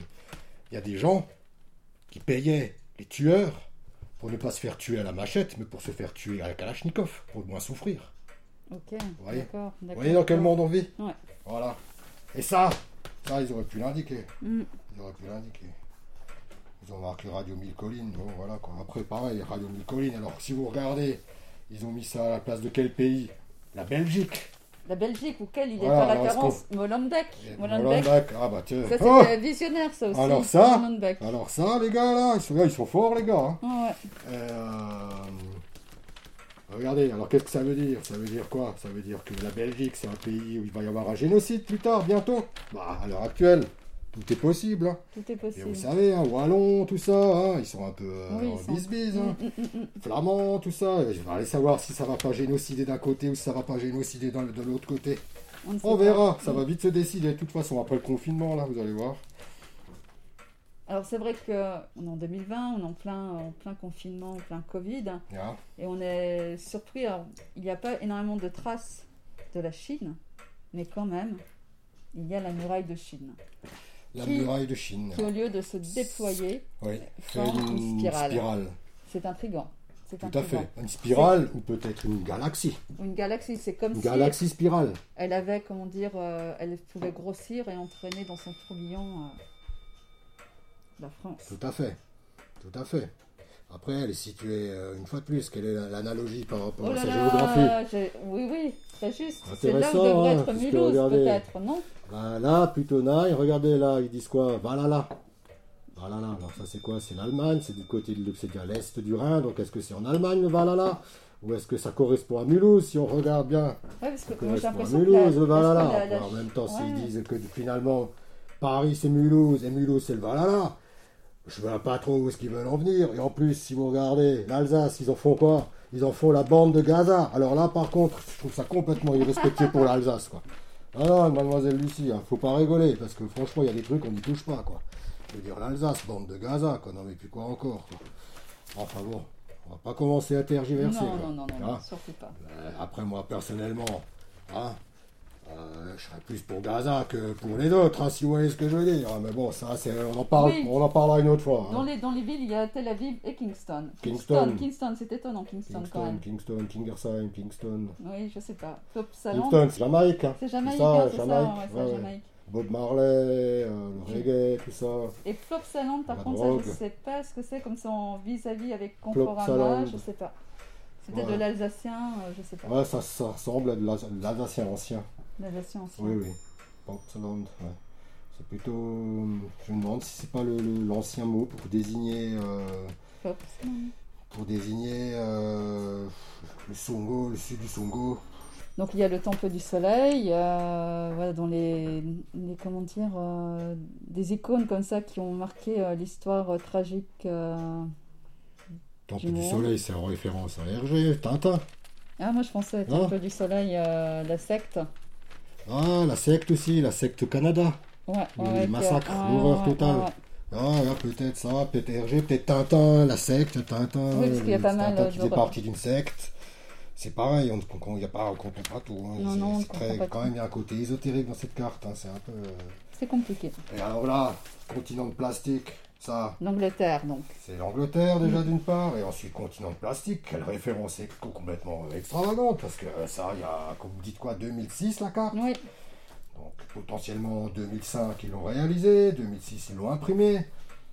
Speaker 3: y a des gens qui payaient les tueurs pour ne pas se faire tuer à la machette, mais pour se faire tuer à la Kalachnikov, pour moins souffrir.
Speaker 2: Ok,
Speaker 3: voyez
Speaker 2: d'accord.
Speaker 3: Vous voyez dans quel monde on vit?
Speaker 2: Ouais.
Speaker 3: Voilà. Et ça, ils auraient pu l'indiquer.
Speaker 2: Mm.
Speaker 3: Ils auraient pu l'indiquer. Ils ont marqué Radio Mille Collines. Bon, voilà quoi. Après, pareil, Radio Mille Collines. Alors, si vous regardez, ils ont mis ça à la place de quel pays? La Belgique.
Speaker 2: La Belgique, auquel il est
Speaker 3: Voilà,
Speaker 2: à la
Speaker 3: alors, est-ce
Speaker 2: carence, Molenbeek.
Speaker 3: Molenbeek. Ah bah tiens.
Speaker 2: Ça,
Speaker 3: Oh
Speaker 2: c'était visionnaire, ça aussi.
Speaker 3: Alors ça,
Speaker 2: Molenbeek.
Speaker 3: alors ça, les gars, là, ils sont forts, les gars. Hein.
Speaker 2: Ah ouais.
Speaker 3: Regardez, alors qu'est-ce que ça veut dire? Ça veut dire quoi? Ça veut dire que la Belgique, c'est un pays où il va y avoir un génocide plus tard, bientôt. Bah, à l'heure actuelle, tout est possible. Hein.
Speaker 2: Tout est
Speaker 3: Et
Speaker 2: possible.
Speaker 3: vous savez, hein, Wallons, tout ça, hein, ils sont un peu
Speaker 2: Oui, ils sont-
Speaker 3: bis-bis. Hein. Flamands, tout ça. Je vais aller savoir si ça va pas génocider d'un côté ou si ça va pas génocider de l'autre côté.
Speaker 2: On ne sait
Speaker 3: On
Speaker 2: pas.
Speaker 3: verra, ça va vite se décider. De toute façon, après le confinement, là, vous allez voir.
Speaker 2: Alors c'est vrai qu'on est en 2020, on est en plein confinement, en plein Covid,
Speaker 3: Ja.
Speaker 2: et on est surpris. Alors, il n'y a pas énormément de traces de la Chine, mais quand même, il y a la muraille de Chine,
Speaker 3: La
Speaker 2: Qui-
Speaker 3: muraille de Chine.
Speaker 2: qui au lieu de se déployer,
Speaker 3: Oui, fait
Speaker 2: forme une
Speaker 3: une
Speaker 2: spirale.
Speaker 3: spirale.
Speaker 2: c'est intriguant. C'est
Speaker 3: Tout à
Speaker 2: intriguant.
Speaker 3: fait. Une spirale ou peut-être une galaxie.
Speaker 2: Une galaxie, c'est comme
Speaker 3: Une
Speaker 2: si
Speaker 3: galaxie spirale.
Speaker 2: elle avait, comment dire, elle pouvait grossir et entraîner dans son tourbillon la France.
Speaker 3: Tout à fait. Tout à fait. Après, elle est située, une fois de plus, quelle est l'analogie par rapport
Speaker 2: Oh
Speaker 3: à
Speaker 2: là
Speaker 3: sa
Speaker 2: là,
Speaker 3: géographie.
Speaker 2: oui, très juste. C'est là où
Speaker 3: Intéressant,
Speaker 2: devrait
Speaker 3: hein,
Speaker 2: être
Speaker 3: puisque
Speaker 2: Mulhouse,
Speaker 3: regardez.
Speaker 2: peut-être, non?
Speaker 3: Bah, là, plutôt Naï, regardez là, ils disent quoi? Valhalla. Valhalla, alors ça c'est quoi? C'est l'Allemagne, c'est du côté c'est à l'est du Rhin, donc est-ce que c'est en Allemagne le Valhalla? Ou est-ce que ça correspond à Mulhouse, si on regarde bien?
Speaker 2: Ouais, parce que
Speaker 3: Ça
Speaker 2: moi j'ai
Speaker 3: correspond à
Speaker 2: l'impression que
Speaker 3: Mulhouse, le
Speaker 2: parce que
Speaker 3: Valhalla.
Speaker 2: la-
Speaker 3: Après, en même temps, s'ils
Speaker 2: ouais.
Speaker 3: disent que finalement Paris c'est Mulhouse et Mulhouse c'est le Valhalla, je ne vois pas trop où est-ce qu'ils veulent en venir. Et en plus, si vous regardez l'Alsace, ils en font quoi? Ils en font la bande de Gaza. Alors là, par contre, je trouve ça complètement irrespectueux pour l'Alsace, quoi. Ah non, mademoiselle Lucie, faut pas rigoler, parce que franchement, il y a des trucs, on n'y touche pas, quoi. Je veux dire, l'Alsace, bande de Gaza, quoi. Non, mais puis quoi encore, quoi. Enfin bon, on va pas commencer à tergiverser, quoi.
Speaker 2: Non,
Speaker 3: Hein?
Speaker 2: surtout pas.
Speaker 3: Après, moi, personnellement, hein, je serais plus pour Gaza que pour les autres, hein, si vous voyez ce que je veux dire. Mais bon, ça, on en parle,
Speaker 2: Oui.
Speaker 3: on en parlera une autre fois.
Speaker 2: Dans
Speaker 3: Hein.
Speaker 2: les villes, il y a Tel Aviv et Kingston.
Speaker 3: Kingston.
Speaker 2: Kingston, c'est étonnant, Kingston quand même.
Speaker 3: Kingston, Kingersheim, Kingston.
Speaker 2: Oui, je sais pas. Plopsaland,
Speaker 3: Kingston, c'est Jamaïque. Hein.
Speaker 2: c'est Jamaïque,
Speaker 3: ça,
Speaker 2: hein, c'est ça,
Speaker 3: Jamaïque,
Speaker 2: ouais, c'est
Speaker 3: ouais, ouais.
Speaker 2: Jamaïque.
Speaker 3: Bob Marley, le reggae, tout ça.
Speaker 2: Et Plopsaland, par
Speaker 3: La
Speaker 2: contre,
Speaker 3: drogue.
Speaker 2: ça, je sais pas ce que c'est, comme ça en vis-à-vis avec
Speaker 3: Plopsaland.
Speaker 2: Conforama, je sais pas. C'est peut-être
Speaker 3: Ouais.
Speaker 2: de l'alsacien, je sais pas.
Speaker 3: Ouais, ça ressemble à de l'Alsacien ancien.
Speaker 2: L'alsacien ancien.
Speaker 3: Oui, oui. Plopsaland, ouais. C'est plutôt. Je me demande si c'est pas l'ancien mot pour désigner.
Speaker 2: Plopsaland.
Speaker 3: Pour désigner le Songo, le sud du Songo.
Speaker 2: Donc il y a le temple du soleil, voilà, dans les comment dire, des icônes comme ça qui ont marqué l'histoire tragique.
Speaker 3: Temple
Speaker 2: Du
Speaker 3: du
Speaker 2: monde.
Speaker 3: Soleil, c'est en référence à Hergé, Tintin.
Speaker 2: Ah, moi je pensais
Speaker 3: Ah.
Speaker 2: temple du soleil, la secte.
Speaker 3: Ah, la secte aussi, la secte Canada.
Speaker 2: Ouais,
Speaker 3: Le massacre, l'horreur totale. Ah, là, peut-être ça, peut-être Hergé, peut-être Tintin, la secte, Tintin.
Speaker 2: Oui, parce qu'il y a pas
Speaker 3: c'est
Speaker 2: mal,
Speaker 3: Tintin qui faisait
Speaker 2: genre-
Speaker 3: partie d'une secte. C'est pareil, on ne comprend pas tout. Hein.
Speaker 2: Non,
Speaker 3: C'est-
Speaker 2: non, on
Speaker 3: c'est
Speaker 2: ne comprend pas
Speaker 3: quand
Speaker 2: tout.
Speaker 3: même, il y a un côté ésotérique dans cette carte. Hein. C'est un peu.
Speaker 2: C'est compliqué.
Speaker 3: Et alors là, continent de plastique, ça,
Speaker 2: L'Angleterre, donc.
Speaker 3: c'est l'Angleterre déjà d'une part, et ensuite continent de plastique. Quelle référence est complètement extravagante, parce que ça, il y a, comme vous dites quoi, 2006 la carte.
Speaker 2: Oui,
Speaker 3: Donc potentiellement 2005 ils l'ont réalisé, 2006 ils l'ont imprimé.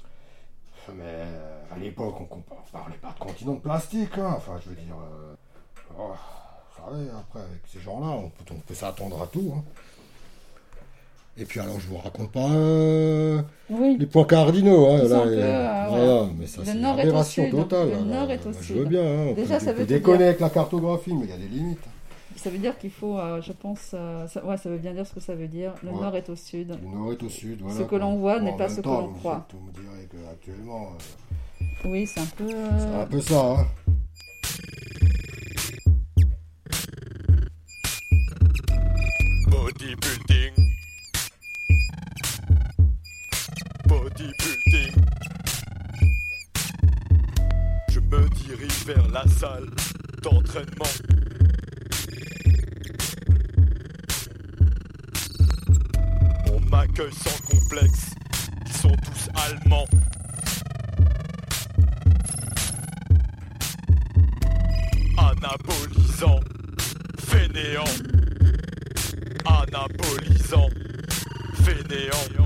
Speaker 3: Mais à l'époque on ne parlait pas de continent de plastique. Hein. Enfin je veux dire, vous savez, après avec ces gens-là on peut s'attendre à tout. Hein. Et puis alors je vous raconte pas
Speaker 2: oui.
Speaker 3: les points cardinaux. Hein,
Speaker 2: Ils sont
Speaker 3: là,
Speaker 2: un peu,
Speaker 3: voilà, mais ça
Speaker 2: le
Speaker 3: c'est une
Speaker 2: nord est au
Speaker 3: aberration
Speaker 2: sud,
Speaker 3: totale.
Speaker 2: le
Speaker 3: hein.
Speaker 2: nord est au
Speaker 3: Je
Speaker 2: sud.
Speaker 3: veux bien, hein,
Speaker 2: Déjà,
Speaker 3: on
Speaker 2: ça
Speaker 3: peut
Speaker 2: veut tout
Speaker 3: déconner
Speaker 2: dire.
Speaker 3: avec la cartographie, mais il y a des limites.
Speaker 2: Ça veut dire qu'il faut, je pense, ça veut bien dire ce que ça veut dire. Le
Speaker 3: Ouais.
Speaker 2: nord est au sud.
Speaker 3: Le nord est au sud. Voilà,
Speaker 2: Ce que
Speaker 3: quoi.
Speaker 2: l'on voit
Speaker 3: Bon,
Speaker 2: n'est
Speaker 3: en
Speaker 2: pas
Speaker 3: même
Speaker 2: ce que
Speaker 3: temps,
Speaker 2: l'on
Speaker 3: vous
Speaker 2: croit.
Speaker 3: me direz qu'actuellement,
Speaker 2: Oui, c'est un peu.
Speaker 3: c'est un peu ça. Hein.
Speaker 4: Bodybuilding. Bodybuilding. Je me dirige vers la salle d'entraînement. On m'accueille sans complexe. Ils sont tous allemands. Anabolisant. Fainéant. Anabolisant. Fainéant.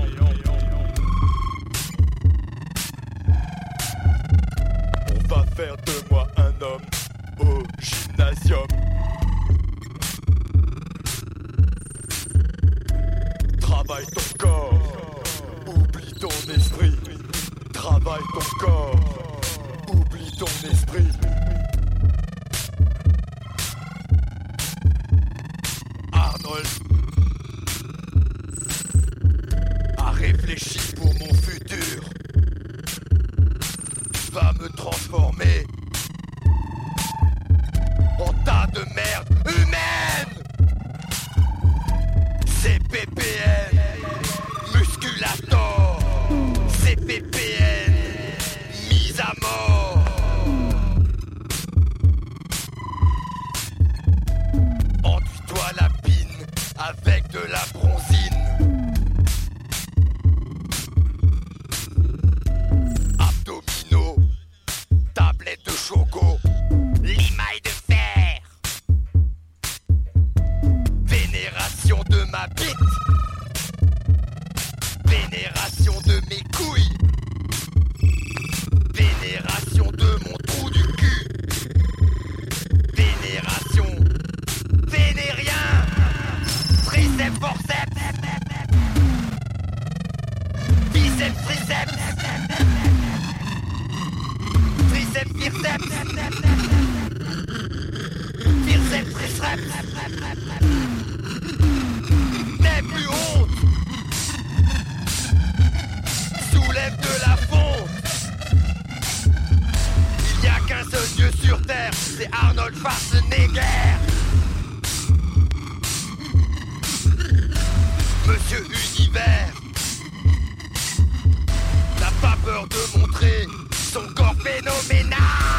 Speaker 4: On va faire de moi un homme au gymnasium. Travaille ton corps, oublie ton esprit. Travaille ton corps, oublie ton esprit. Arnold a réfléchi pour mon futur. Va me transformer en tas de merde humaine. C'est PPL, musculator. C'est PPL. avec de la bronzine. Abdominaux, tablette de choco, limaille de fer. Vénération de ma bite, vénération de mes couilles, vénération de mon trou du cul, vénération, vénérien, triceps, forceps, biceps, triceps, triceps, biceps, biceps, triceps. N'aie plus honte, soulève de la fonte. Il n'y a qu'un seul Dieu sur terre, c'est Arnold Schwarzenegger. Monsieur Univers n'a pas peur de montrer son corps phénoménal.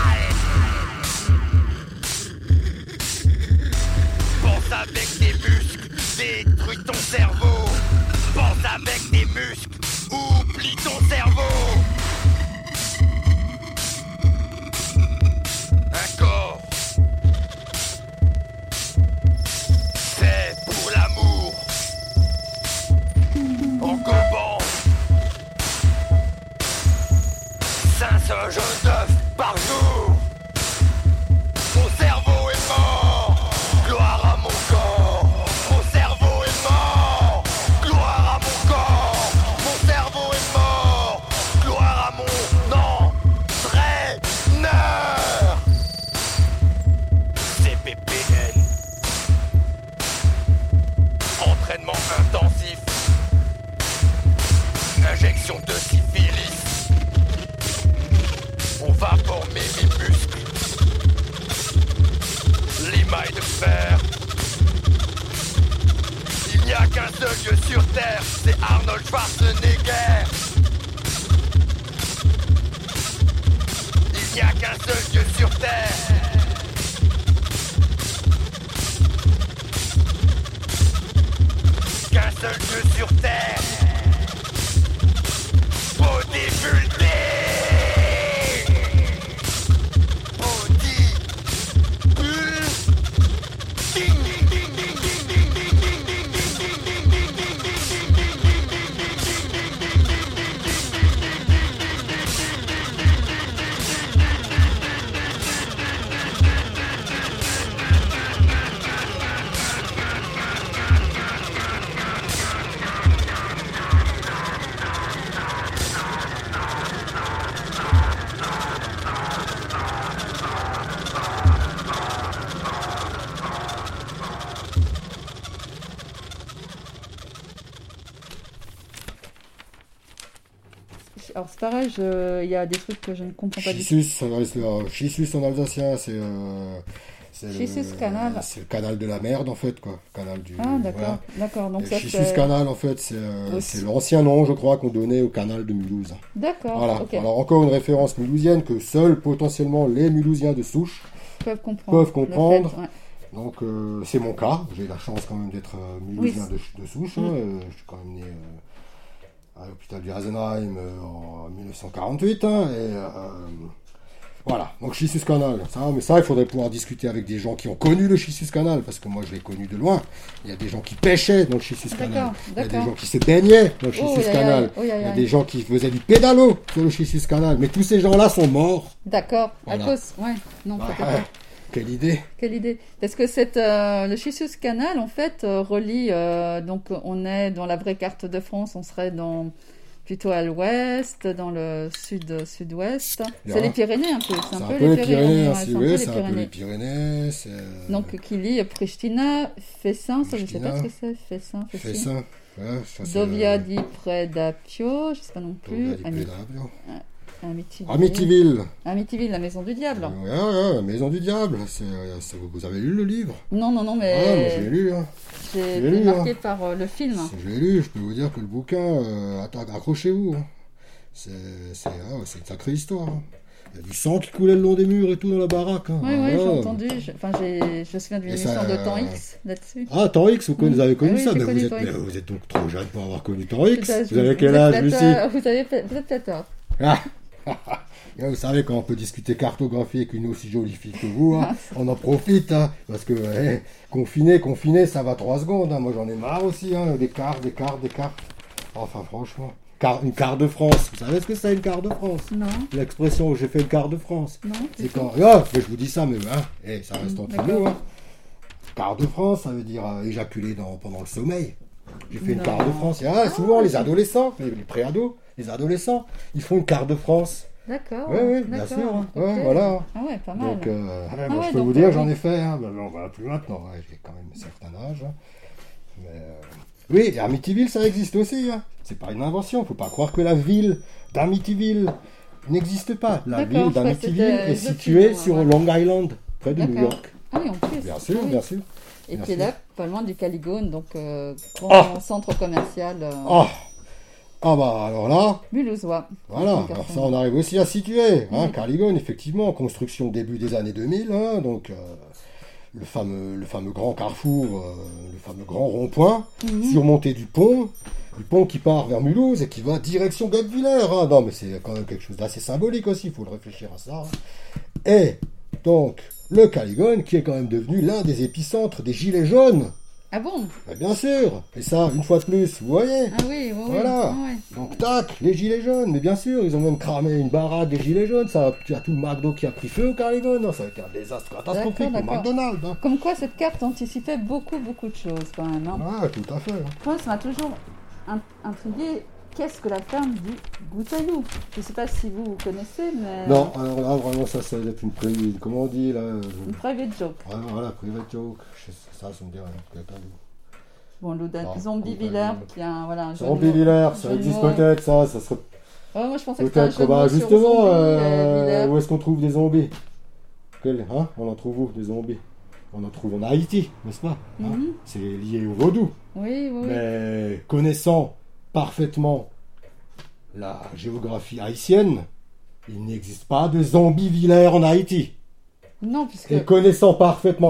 Speaker 4: Pense avec tes muscles, détruis ton cerveau. Pense avec tes muscles, oublie ton cerveau. Un corps fait pour l'amour. En gobant 500 jaunes d'œufs par jour. Mon cerveau est mort, gloire à mon corps. Mon cerveau est mort, gloire à mon corps. Mon cerveau est mort, gloire à mon entraîneur. CPPN, entraînement intensif, injection de syphilis. On va former mes muscles, limaille de fer. Il n'y a qu'un seul Dieu sur terre, c'est Arnold Schwarzenegger. Il n'y a qu'un seul Dieu sur terre. Qu'un seul Dieu sur terre. Bodybuilding.
Speaker 2: Alors c'est pareil, il y a des trucs que je ne comprends pas du tout.
Speaker 3: Schissus en alsacien, c'est
Speaker 2: Schissus Canal.
Speaker 3: C'est le canal de la merde en fait, quoi. Canal du.
Speaker 2: Ah d'accord,
Speaker 3: voilà.
Speaker 2: d'accord. Donc ça
Speaker 3: Schissus Canal en fait, c'est l'ancien nom, je crois, qu'on donnait au canal de Mulhouse.
Speaker 2: D'accord.
Speaker 3: Voilà.
Speaker 2: Ok.
Speaker 3: Alors encore une référence mulhousienne que seuls potentiellement les Mulhousiens de souche
Speaker 2: Peuvent comprendre.
Speaker 3: peuvent comprendre.
Speaker 2: Le fait, ouais.
Speaker 3: Donc c'est mon cas. J'ai la chance quand même d'être Mulhousien de souche. Hein. Je suis quand même né à l'hôpital du Rasenheim en 1948. Hein, voilà, donc Schissus Canal. Mais ça, il faudrait pouvoir discuter avec des gens qui ont connu le Schissus Canal, parce que moi je l'ai connu de loin. Il y a des gens qui pêchaient dans le Schissus Canal. Il y a des gens qui se baignaient dans le Schissus Canal. Il y a des gens qui faisaient du pédalo sur le Schissus Canal. Mais tous ces gens-là sont morts.
Speaker 2: D'accord,
Speaker 3: Voilà.
Speaker 2: à cause. Ouais, non, peut-être pas.
Speaker 3: Quelle idée.
Speaker 2: Quelle idée. Parce que le Schissus Canal, en fait, relie. Donc, on est dans la vraie carte de France, on serait plutôt à l'ouest, dans le sud-ouest. C'est les Pyrénées un peu. C'est un peu les Pyrénées.
Speaker 3: C'est un peu les Pyrénées.
Speaker 2: Donc, qui lie Pristina, Fessin, ça je ne sais pas ce que c'est. Fessin.
Speaker 3: Ouais,
Speaker 2: Dovia di Predapio, je ne sais pas non plus. Amityville, la maison du diable.
Speaker 3: Ouais, la maison du diable. Vous avez lu le livre?
Speaker 2: Non, mais...
Speaker 3: Ah, moi je l'ai lu. Hein.
Speaker 2: J'ai été marqué par le film.
Speaker 3: Je l'ai lu, je peux vous dire que le bouquin, accrochez-vous. Hein. C'est une sacrée histoire. Hein. Il y a du sang qui coulait le long des murs et tout dans la baraque. Hein.
Speaker 2: Oui,
Speaker 3: Voilà.
Speaker 2: j'ai entendu. Je me souviens d'une
Speaker 3: Et
Speaker 2: émission
Speaker 3: ça,
Speaker 2: de Temps X là-dessus.
Speaker 3: Ah, Temps X, vous avez connu
Speaker 2: Ah oui,
Speaker 3: ça,
Speaker 2: j'ai
Speaker 3: mais
Speaker 2: connu
Speaker 3: vous êtes,
Speaker 2: Temps X.
Speaker 3: mais vous êtes donc trop jeune pour avoir connu Temps X.
Speaker 2: Peut-être,
Speaker 3: Vous avez quel âge, Lucie?
Speaker 2: Vous êtes peut-être tort.
Speaker 3: Ah. Et vous savez, quand on peut discuter cartographie avec une aussi jolie fille que vous, hein, on en profite, hein, parce que confiné, ça va 3 secondes. Hein. Moi, j'en ai marre aussi, hein, des cartes. Enfin, franchement, une carte de France. Vous savez ce que c'est une carte de France?
Speaker 2: Non,
Speaker 3: L'expression où j'ai fait une carte de France.
Speaker 2: non.
Speaker 3: C'est quand... Ah, mais je vous dis ça, mais hein, ça reste entre
Speaker 2: D'accord.
Speaker 3: nous. Hein. Quart de France, ça veut dire éjaculer pendant le sommeil. J'ai fait une
Speaker 2: Non.
Speaker 3: quart de France. Souvent, les adolescents, les pré-ados, les adolescents, ils font une quart de France.
Speaker 2: D'accord.
Speaker 3: Oui, bien
Speaker 2: d'accord,
Speaker 3: sûr. Hein.
Speaker 2: ok.
Speaker 3: Ouais, voilà.
Speaker 2: Ah ouais, pas mal.
Speaker 3: Donc, moi,
Speaker 2: ouais,
Speaker 3: je peux
Speaker 2: donc,
Speaker 3: vous dire,
Speaker 2: oui.
Speaker 3: j'en ai fait. Hein. Ben, on va plus maintenant. Ouais, j'ai quand même un certain âge. Hein. Mais, oui, Amityville, ça existe aussi. Hein. C'est pas une invention. Faut pas croire que la ville d'Amityville n'existe pas. La
Speaker 2: D'accord,
Speaker 3: ville
Speaker 2: je croyais que
Speaker 3: d'Amityville
Speaker 2: c'était
Speaker 3: est
Speaker 2: le
Speaker 3: située
Speaker 2: film,
Speaker 3: sur
Speaker 2: ouais.
Speaker 3: Long Island, près de New
Speaker 2: D'accord.
Speaker 3: York.
Speaker 2: Ah oui, en plus.
Speaker 3: Bien sûr,
Speaker 2: Oui.
Speaker 3: bien sûr.
Speaker 2: Et
Speaker 3: Bien
Speaker 2: puis
Speaker 3: sûr.
Speaker 2: là, pas loin du Caligone, donc grand
Speaker 3: Ah.
Speaker 2: centre commercial
Speaker 3: Ah bah alors là,
Speaker 2: mulhousois.
Speaker 3: voilà,
Speaker 2: Donc,
Speaker 3: alors ça on arrive aussi à situer, hein,
Speaker 2: Mm.
Speaker 3: Caligone effectivement, construction début des années 2000, hein, donc le fameux grand carrefour, le fameux grand rond-point,
Speaker 2: Mhm.
Speaker 3: surmonté du pont qui part vers Mulhouse et qui va direction Guebwiller, hein. Non mais c'est quand même quelque chose d'assez symbolique aussi, il faut le réfléchir à ça. Hein. Et donc le Caligone qui est quand même devenu l'un des épicentres des Gilets jaunes,
Speaker 2: Ah bon?
Speaker 3: mais bien sûr, et ça une fois de plus, vous voyez.
Speaker 2: Ah oui, oui,
Speaker 3: Voilà.
Speaker 2: oui. Ah ouais.
Speaker 3: Donc tac, les gilets jaunes, mais bien sûr, ils ont même cramé une baraque des gilets jaunes, il y a tout le McDo qui a pris feu au Caligone, non, ça a été un désastre catastrophique pour
Speaker 2: D'accord.
Speaker 3: McDonald's. Hein.
Speaker 2: Comme quoi, cette carte anticipait beaucoup de choses quand même. Hein.
Speaker 3: Ouais, tout à fait. Hein.
Speaker 2: Moi, ça m'a toujours intrigué. Qu'est-ce que la ferme du Gouteillou? Je ne sais pas si vous connaissez, mais...
Speaker 3: Non, alors là, vraiment, ça doit être comment on dit, là
Speaker 2: Une private joke.
Speaker 3: Voilà, private joke, ça me dit rien, quelqu'un d'autre.
Speaker 2: Bon,
Speaker 3: Non,
Speaker 2: Zombie Villers, qui a un jeu de
Speaker 3: Zombie
Speaker 2: mots-
Speaker 3: Villers, ça
Speaker 2: jeu de
Speaker 3: existe
Speaker 2: mots.
Speaker 3: peut-être, ça serait
Speaker 2: Ouais, moi, je pensais que c'était un
Speaker 3: peut-être,
Speaker 2: jeu de mots sur
Speaker 3: justement,
Speaker 2: Zombie, Villers.
Speaker 3: où est-ce qu'on trouve des zombies? On en trouve où, des zombies? On en trouve en Haïti, n'est-ce pas? Hein.
Speaker 2: Mhm.
Speaker 3: C'est lié au vaudou.
Speaker 2: Oui.
Speaker 3: Mais connaissant parfaitement la géographie haïtienne, il n'existe pas de zombie Villers en Haïti.
Speaker 2: Non, puisque...
Speaker 3: Et connaissant parfaitement